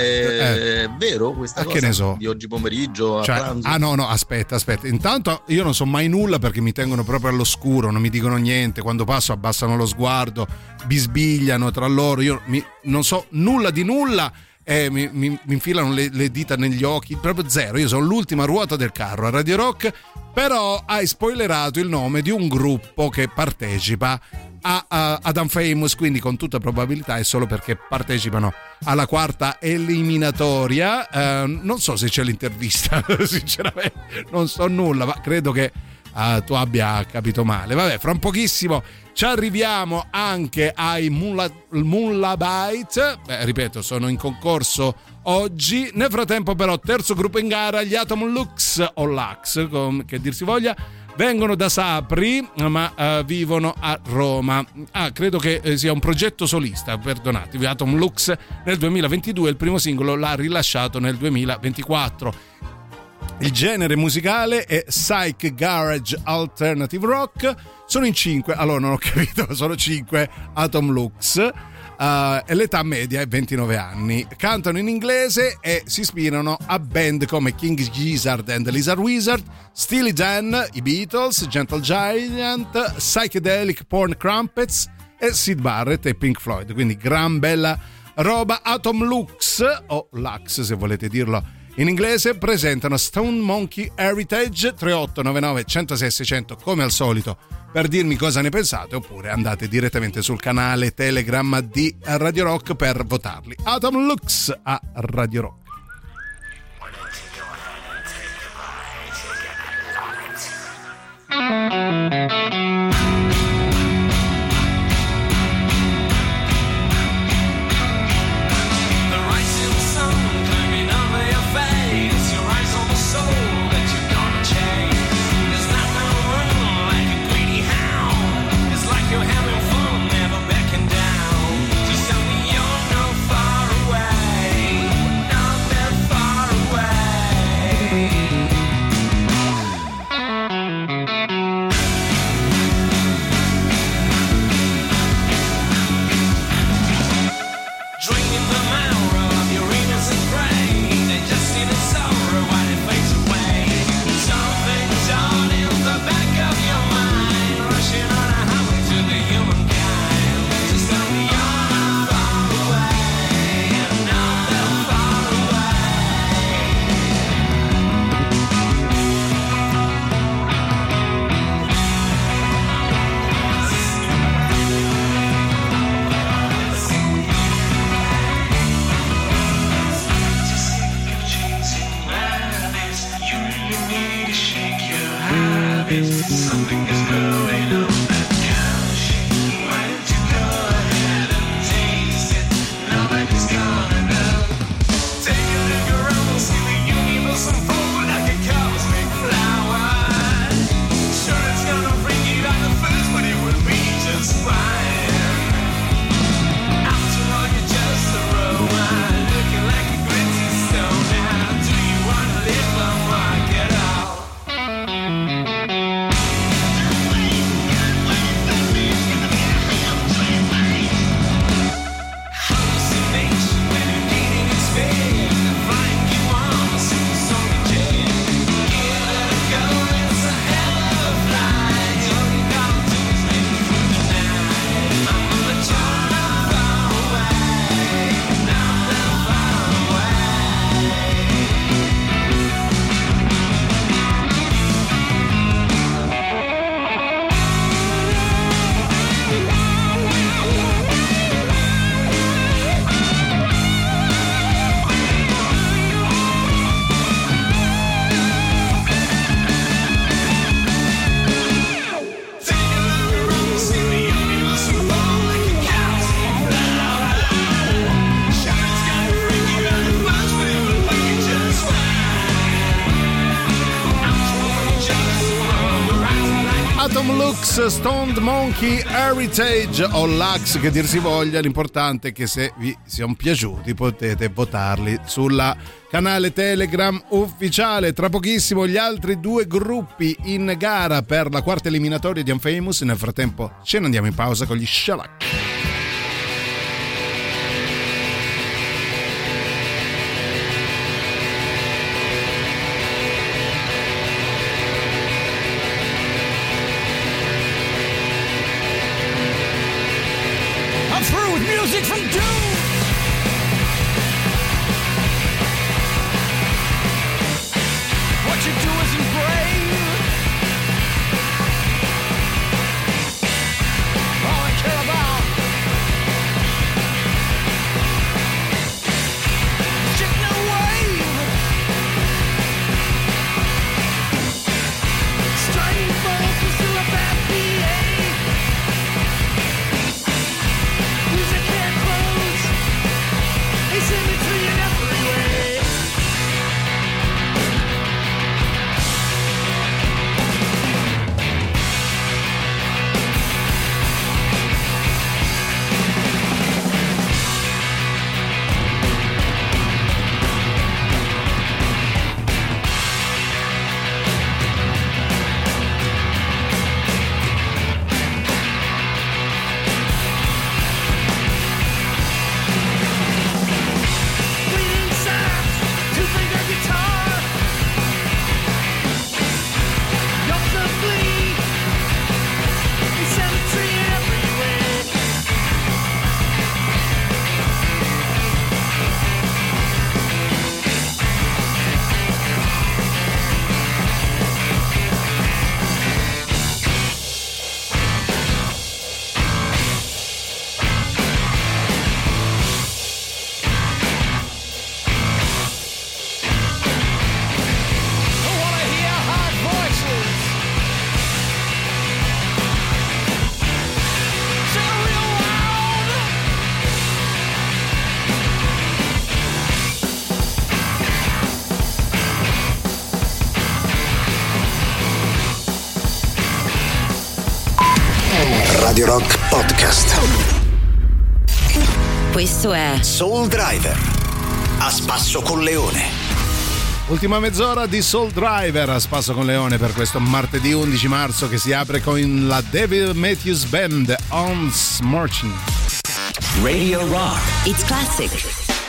È eh. vero questa ah, cosa? Che ne so. Di oggi pomeriggio cioè, a pranzo? Ah no, no, aspetta, aspetta. Intanto io non so mai nulla perché mi tengono proprio all'oscuro, non mi dicono niente. Quando passo abbassano lo sguardo, bisbigliano tra loro. Io mi, non so nulla di nulla. E mi, mi, mi infilano le, le dita negli occhi, proprio zero. Io sono l'ultima ruota del carro a Radio Rock. Però hai spoilerato il nome di un gruppo che partecipa a, a, ad Unfamous, quindi con tutta probabilità è solo perché partecipano alla quarta eliminatoria. Eh, non so se c'è l'intervista, sinceramente non so nulla, ma credo che uh, tu abbia capito male. Vabbè, fra un pochissimo ci arriviamo anche ai Moonlight. Beh, ripeto, sono in concorso oggi. Nel frattempo però terzo gruppo in gara, gli Atom Lux o Lux, come che dir si voglia, vengono da Sapri ma uh, vivono a Roma. Ah, credo che eh, sia un progetto solista, perdonatevi. Atom Lux nel duemilaventidue, il primo singolo l'ha rilasciato nel duemilaventiquattro. Il genere musicale è Psych Garage Alternative Rock. Sono in cinque, allora non ho capito, sono cinque Atom Lux. Uh, e l'età media è ventinove anni. Cantano in inglese e si ispirano a band come King Gizzard and the Lizard Wizard, Steely Dan, i Beatles, Gentle Giant, Psychedelic Porn Crumpets e Syd Barrett e Pink Floyd. Quindi gran bella roba. Atom Lux, o Lux se volete dirlo in inglese, presentano Stone Monkey Heritage. Tre otto nove nove uno zero sei sei zero zero come al solito per dirmi cosa ne pensate, oppure andate direttamente sul canale Telegram di Radio Rock per votarli. Atom Lux a Radio Rock. Stoned Monkey Heritage o Lux che dir si voglia, l'importante è che se vi siano piaciuti potete votarli sulla canale Telegram ufficiale. Tra pochissimo gli altri due gruppi in gara per la quarta eliminatoria di Unfamous. Nel frattempo ce ne andiamo in pausa con gli Shellac. Music from Doom! What you do isn't brave. All I care about is just no wave. Strange folk is still a bad P A. Music can't close. Radio Rock Podcast. Questo è Soul Driver, a spasso con Leone. Ultima mezz'ora di Soul Driver a spasso con Leone per questo martedì undici marzo, che si apre con la David Matthews Band on Smarching. Radio Rock. It's Classic.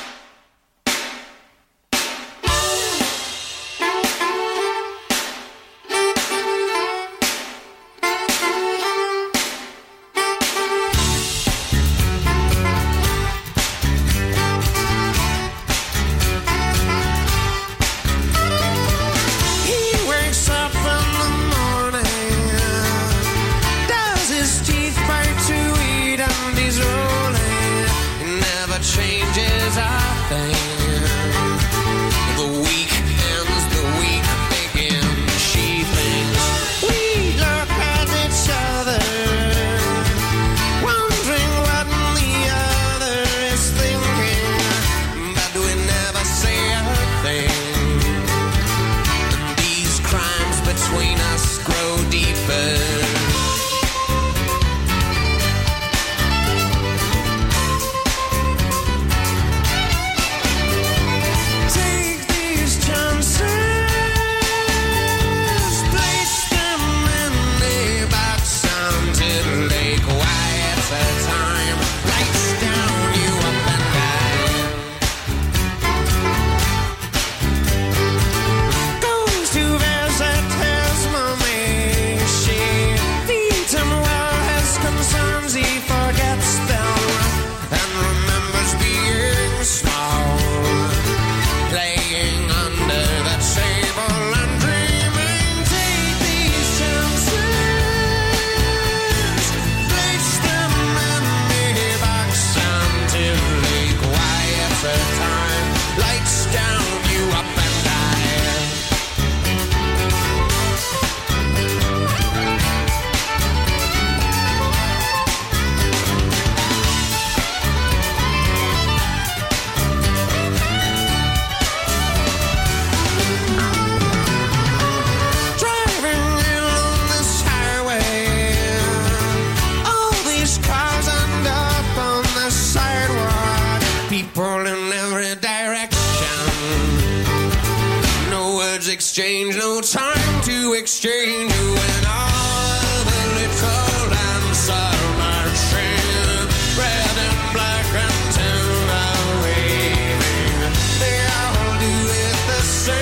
Exchange, no time to exchange when all the little lambs are marching, red and black and ten are waving. They all do it the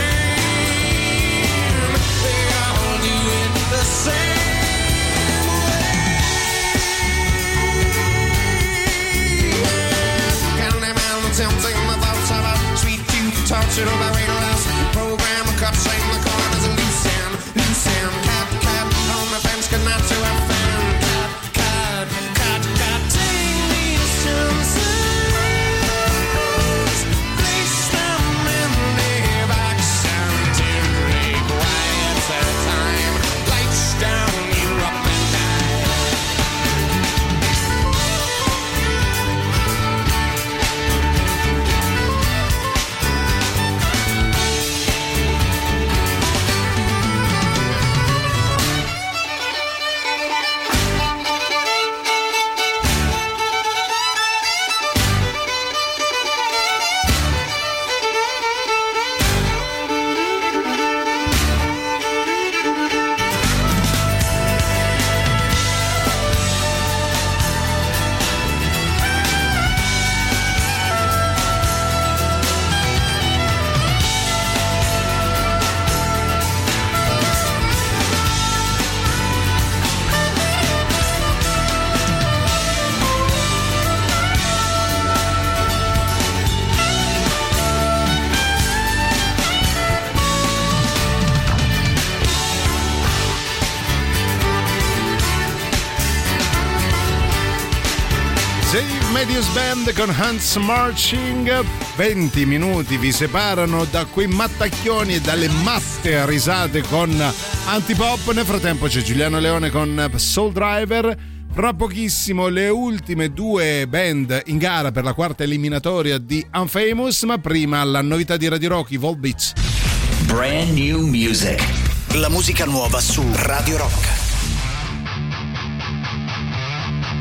same. They all do it the same way. Yeah. Counting mountains, sing my thoughts about sweet youth, touch it on my radio house program. Cup shame the corners and loose and loose and cat cat on the bench can not to a fan cat cat cat cat take these chances, place them in the box until they quiet their time, lights down, you up and Matthews Band con Hans Marching. venti minuti vi separano da quei mattacchioni e dalle matte risate con Antipop. Nel frattempo c'è Giuliano Leone con Soul Driver. Fra pochissimo le ultime due band in gara per la quarta eliminatoria di Unfamous, ma prima la novità di Radio Rock, i Volbeat. Brand new music. La musica nuova su Radio Rock.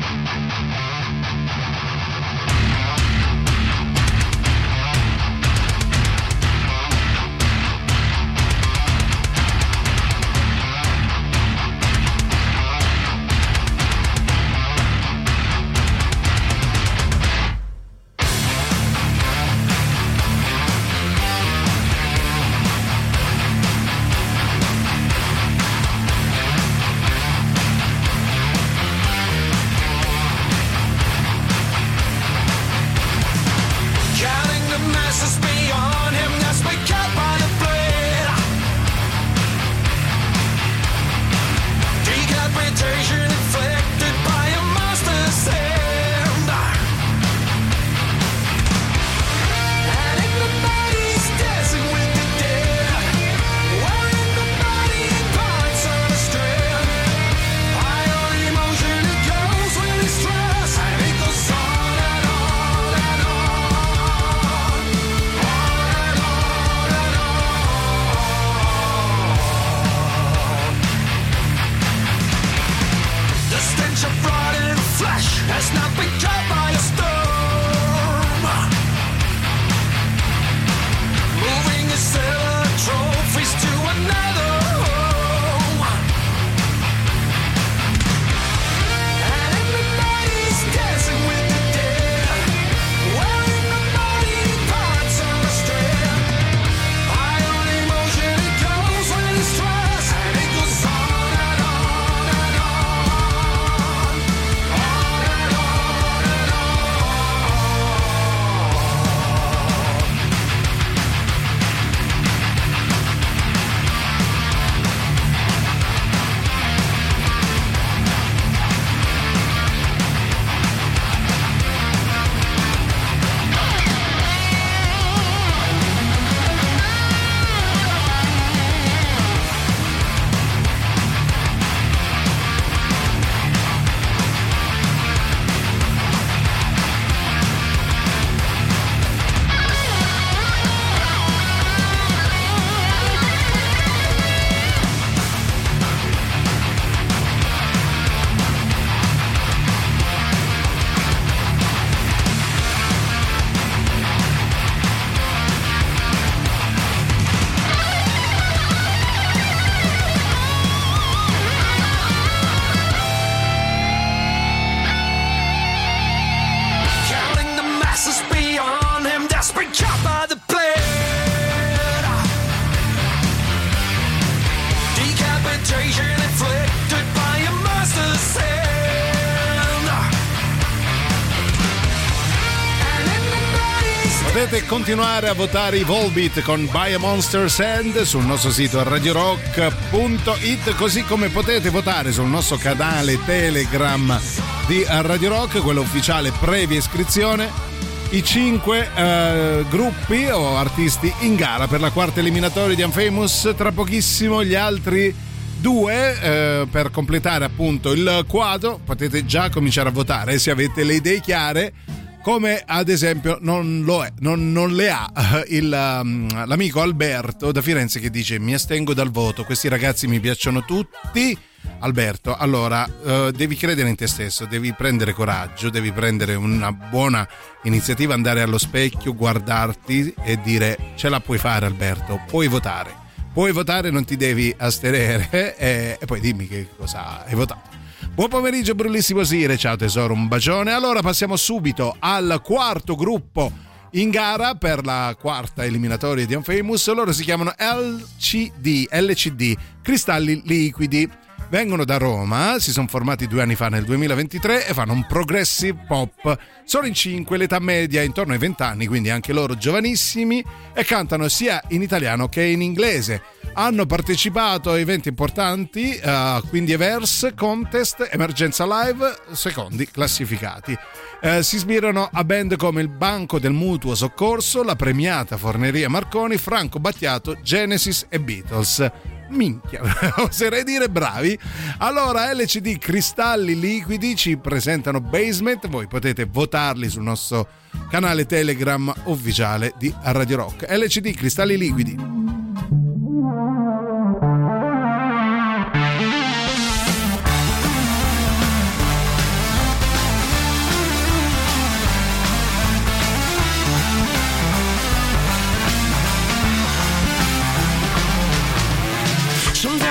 Potete continuare a votare i Volbeat con By a Monster's End sul nostro sito radio rock punto it, così come potete votare sul nostro canale Telegram di Radio Rock, quello ufficiale previa iscrizione, i cinque uh, gruppi o artisti in gara per la quarta eliminatoria di Unfamous. Tra pochissimo gli altri due eh, per completare appunto il quadro. Potete già cominciare a votare se avete le idee chiare, come ad esempio non lo è, non, non le ha il, um, l'amico Alberto da Firenze, che dice: mi astengo dal voto, questi ragazzi mi piacciono tutti. Alberto, allora uh, devi credere in te stesso, devi prendere coraggio, devi prendere una buona iniziativa, andare allo specchio, guardarti e dire: ce la puoi fare Alberto, puoi votare, puoi votare, non ti devi astenere e, e poi dimmi che cosa hai votato. Buon pomeriggio, bellissimo Sire, ciao tesoro, un bacione. Allora passiamo subito al quarto gruppo in gara per la quarta eliminatoria di Unfamous. Loro si chiamano L C D, L C D, Cristalli Liquidi. Vengono da Roma, si sono formati due anni fa nel duemilaventitré e fanno un progressive pop. Sono in cinque, l'età media è intorno ai venti anni, quindi anche loro giovanissimi, e cantano sia in italiano che in inglese. Hanno partecipato a eventi importanti, uh, quindi Verse, Contest, Emergenza Live, secondi classificati. Uh, si ispirano a band come il Banco del Mutuo Soccorso, la premiata Forneria Marconi, Franco Battiato, Genesis e Beatles. Minchia, oserei dire bravi. Allora L C D Cristalli Liquidi ci presentano Basement. Voi potete votarli sul nostro canale Telegram ufficiale di Radio Rock. L C D Cristalli Liquidi.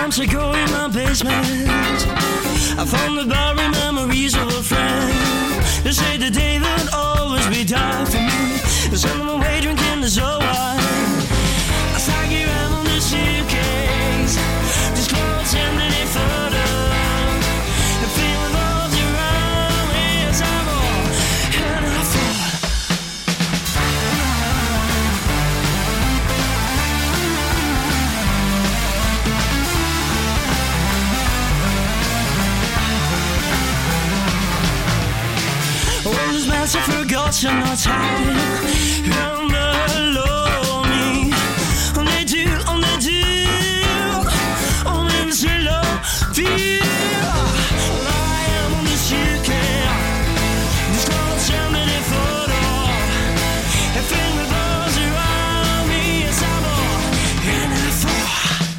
times ago in my basement, I found the buried memories of a friend. They say the day that always be die for me. Send them away drinking the so wine. I tag you around on the suitcase, just clothes and any photo. And feel the walls around me as I'm all and I fall. All these maps I forgot some more time. And the lonely, and they do, and they do, and in slow feel. I am on the suitcase, this clothes and any photo. And feel the buzz around me as I'm all and I fall.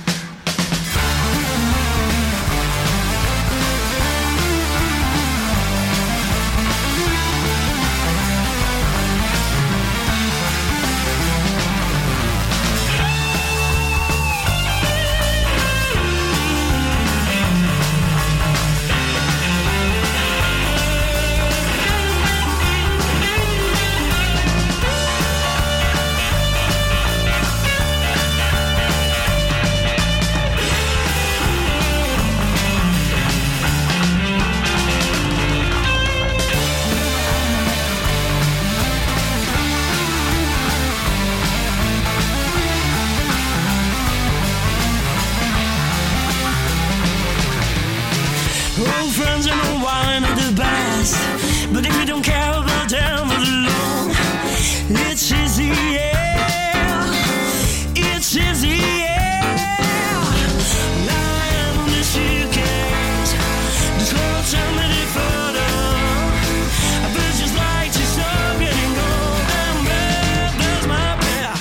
Old friends and old wine are the best, but if you don't care about them alone, it's easy, yeah, it's easy, yeah. I am on the suitcase, this whole time that it photo. I feel just like to stop getting old and bad, that's my prayer.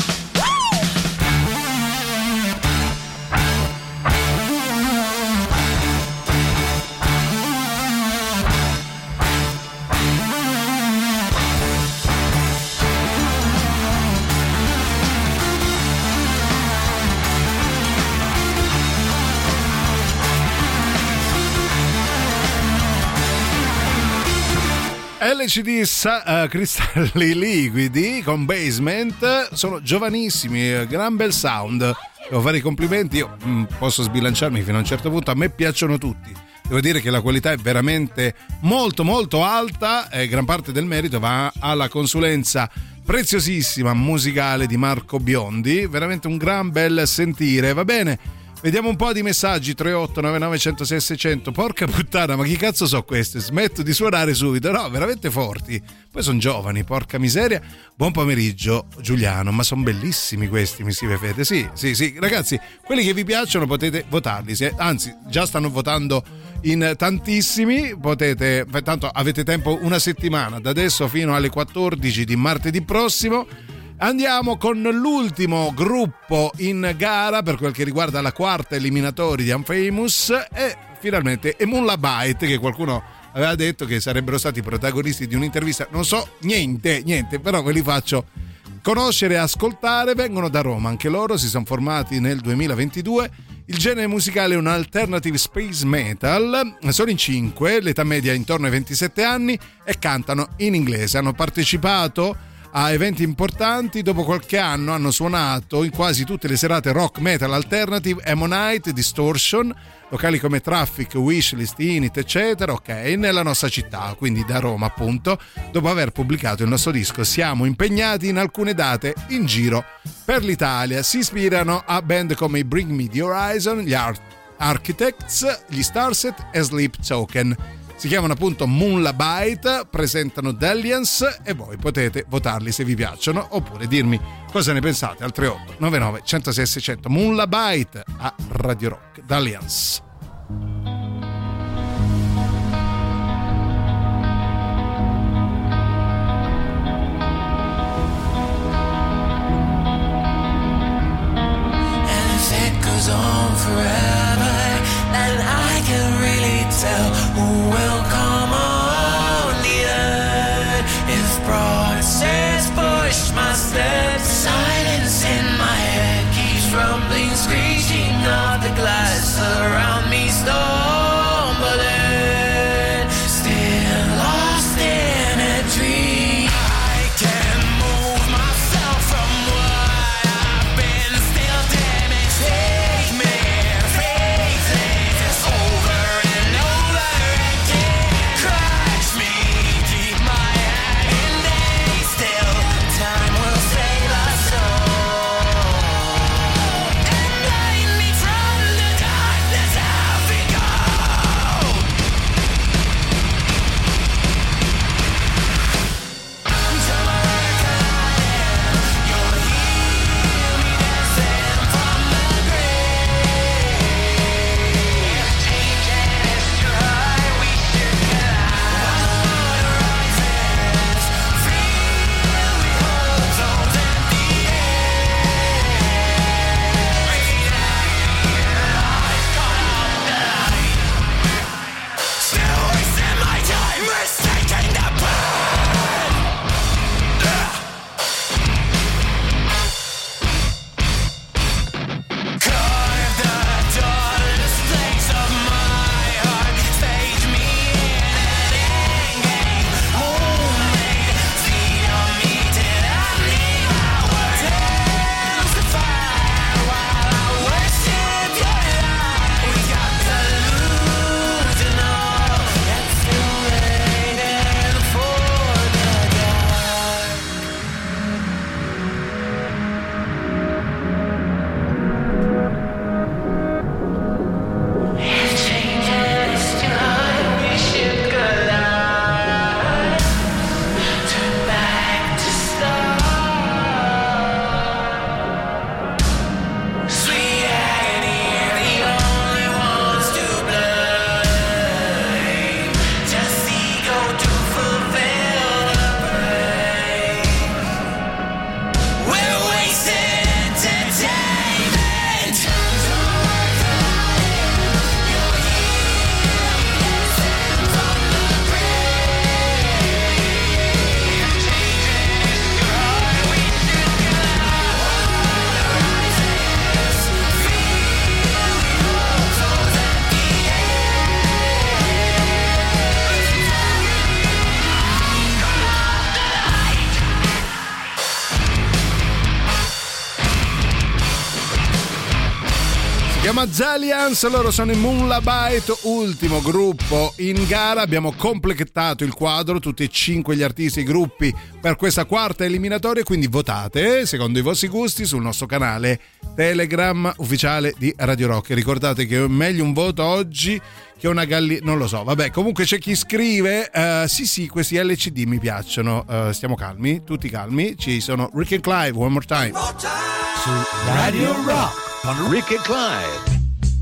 L C D sa- uh, Cristalli Liquidi con Basement sono giovanissimi, gran bel sound. Devo fare i complimenti, io mh, posso sbilanciarmi fino a un certo punto, a me piacciono tutti. Devo dire che la qualità è veramente molto molto alta e gran parte del merito va alla consulenza preziosissima musicale di Marco Biondi, veramente un gran bel sentire. Va bene, vediamo un po' di messaggi. Tre otto nove nove uno zero sei sei zero zero. Porca puttana, ma chi cazzo so queste? Smetto di suonare subito. No, veramente forti. Poi sono giovani, porca miseria. Buon pomeriggio Giuliano, ma sono bellissimi questi, mi scrive Fede. Sì, sì, sì, ragazzi, quelli che vi piacciono potete votarli, anzi già stanno votando in tantissimi. Potete, tanto avete tempo una settimana, da adesso fino alle quattordici di martedì prossimo. Andiamo con l'ultimo gruppo in gara per quel che riguarda la quarta eliminatoria di Unfamous e finalmente Emulla Byte, che qualcuno aveva detto che sarebbero stati protagonisti di un'intervista. Non so niente, niente, però ve li faccio conoscere e ascoltare. Vengono da Roma, anche loro si sono formati nel duemilaventidue. Il genere musicale è un alternative space metal, sono in cinque, l'età media è intorno ai ventisette anni e cantano in inglese. Hanno partecipato a eventi importanti, dopo qualche anno hanno suonato in quasi tutte le serate rock metal alternative, Ammonite, Distortion, locali come Traffic, Wishlist, Init eccetera, ok, nella nostra città, quindi da Roma appunto. Dopo aver pubblicato il nostro disco siamo impegnati in alcune date in giro per l'Italia. Si ispirano a band come i Bring Me The Horizon, gli Ar- Architects, gli Starset e Sleep Token. Si chiamano appunto Moonla Byte, presentano Dalliance e voi potete votarli se vi piacciono oppure dirmi cosa ne pensate al tre otto nove nove uno zero sei sei zero zero. Moonla Byte a Radio Rock. Dalliance. And if it goes on forever, then I can really tell who will come on the earth. If process push my steps, silence in my head keeps rumbling, screeching off the glass around. Gamazalians, loro sono i Moonlight, ultimo gruppo in gara. Abbiamo completato il quadro, tutti e cinque gli artisti e i gruppi per questa quarta eliminatoria, quindi votate secondo i vostri gusti sul nostro canale Telegram ufficiale di Radio Rock. Ricordate che è meglio un voto oggi che una gallina, non lo so, vabbè, comunque c'è chi scrive uh, sì sì, questi L C D mi piacciono. Uh, stiamo calmi, tutti calmi. Ci sono Rick and Clive, One More Time su Radio Rock con Rick and Clive.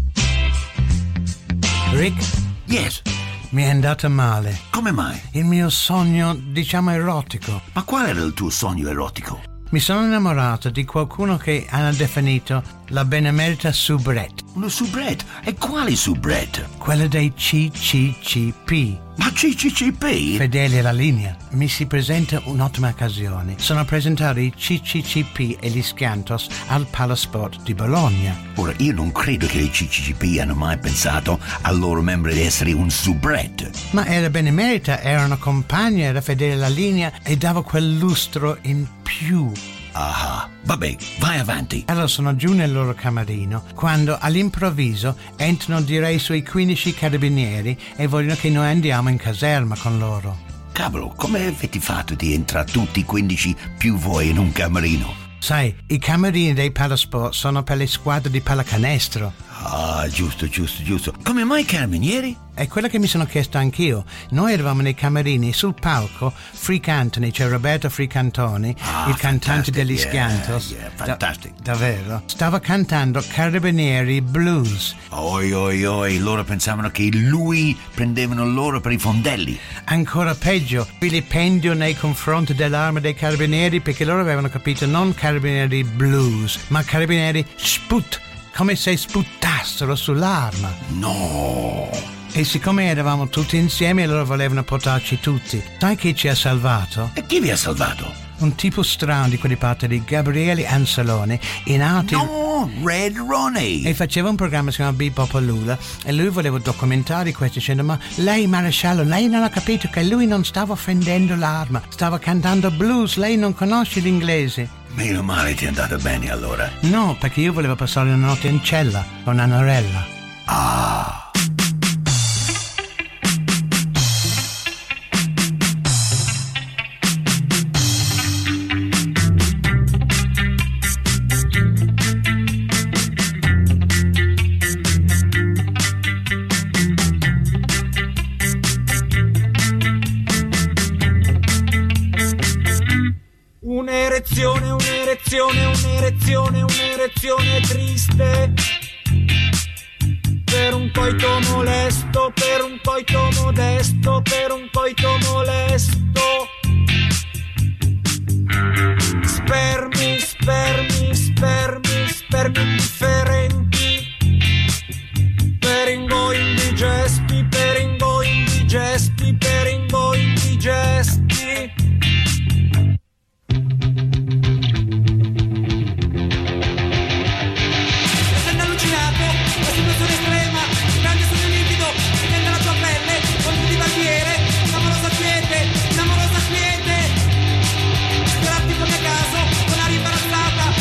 Rick? Yes. Mi è andata male. Come mai? Il mio sogno, diciamo, erotico. Ma qual era il tuo sogno erotico? Mi sono innamorato di qualcuno che hanno definito la benemerita soubrette. Una soubrette? E quale soubrette? Quella dei C C C P. Ma C C C P? Fedeli alla linea. Mi si presenta un'ottima occasione. Sono a presentare i C C C P e gli Schiantos al Palasport di Bologna. Ora, io non credo che i C C C P hanno mai pensato al loro membro di essere un soubrette. Ma era benemerita, era una compagna, era fedele alla linea e dava quel lustro in più. Ah, vabbè, vai avanti. Allora sono giù nel loro camerino quando all'improvviso entrano direi sui quindici carabinieri e vogliono che noi andiamo in caserma con loro. Cavolo, come avete fatto di entrare tutti i quindici più voi in un camerino? Sai, i camerini dei Palasport sono per le squadre di pallacanestro. Ah, giusto, giusto, giusto. Come mai carabinieri? È quella che mi sono chiesto anch'io. Noi eravamo nei camerini, sul palco, Freak Anthony, c'è Roberto Fricantoni, ah, il cantante degli yeah, Schiantos. Yeah, fantastico. Da, davvero? Stava cantando Carabinieri Blues. Oi, oi, oi, loro pensavano che lui prendevano loro per i fondelli. Ancora peggio, vilipendio nei confronti dell'arma dei carabinieri perché loro avevano capito non Carabinieri Blues, ma Carabinieri Sput, come se sputassero sull'arma. No! E siccome eravamo tutti insieme, loro volevano portarci tutti. Sai chi ci ha salvato? E chi vi ha salvato? Un tipo strano di quelli parte di Gabriele Anzalone, in alti... No, Red Ronnie! E faceva un programma che si chiama Bebopalula e lui voleva documentare questo dicendo ma lei maresciallo, lei non ha capito che lui non stava offendendo l'arma, stava cantando blues, lei non conosce l'inglese. Meno male ti è andata bene allora. No, perché io volevo passare una notte in cella con Annorella. Ah... Un'erezione, un'erezione, un'erezione, un'erezione triste. Per un coito molesto, per un coito modesto, per un coito molesto. Spermi, spermi, spermi, spermi indifferenti. Peringo indigesti, peringo indigesti, peringo indigesti. Amorosa quiete, stratti come caso, con aria imbarazzata,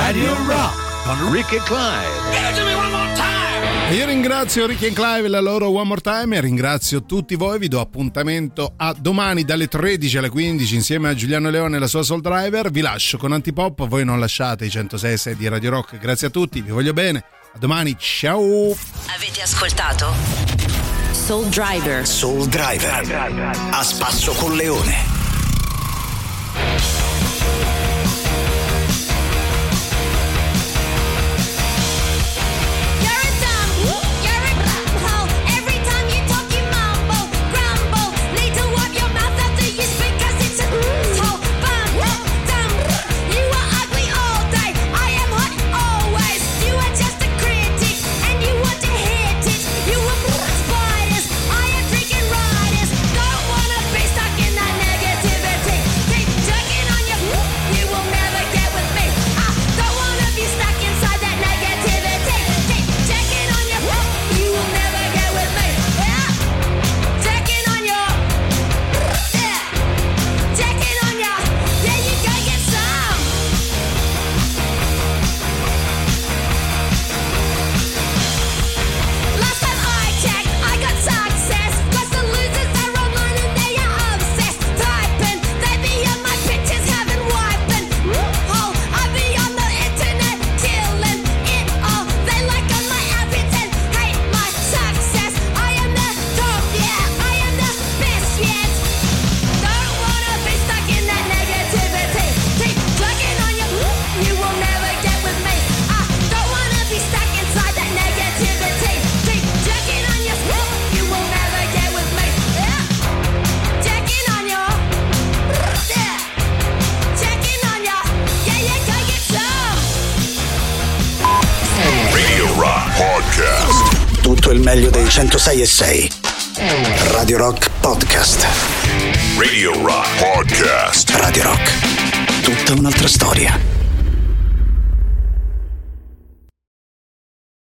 Radio Rock con Rick e Clive. Give it to me one more time. E io ringrazio Ricky and Clive e la loro One More Time e ringrazio tutti voi, vi do appuntamento a domani dalle tredici alle quindici insieme a Giuliano Leone e la sua Soul Driver. Vi lascio con Antipop, voi non lasciate i centosei e sei di Radio Rock. Grazie a tutti, vi voglio bene, a domani, ciao. Avete ascoltato Soul Driver. Soul Driver a spasso con Leone. Tutto il meglio dei centosei e sei. Radio Rock Podcast. Radio Rock Podcast. Radio Rock. Tutta un'altra storia.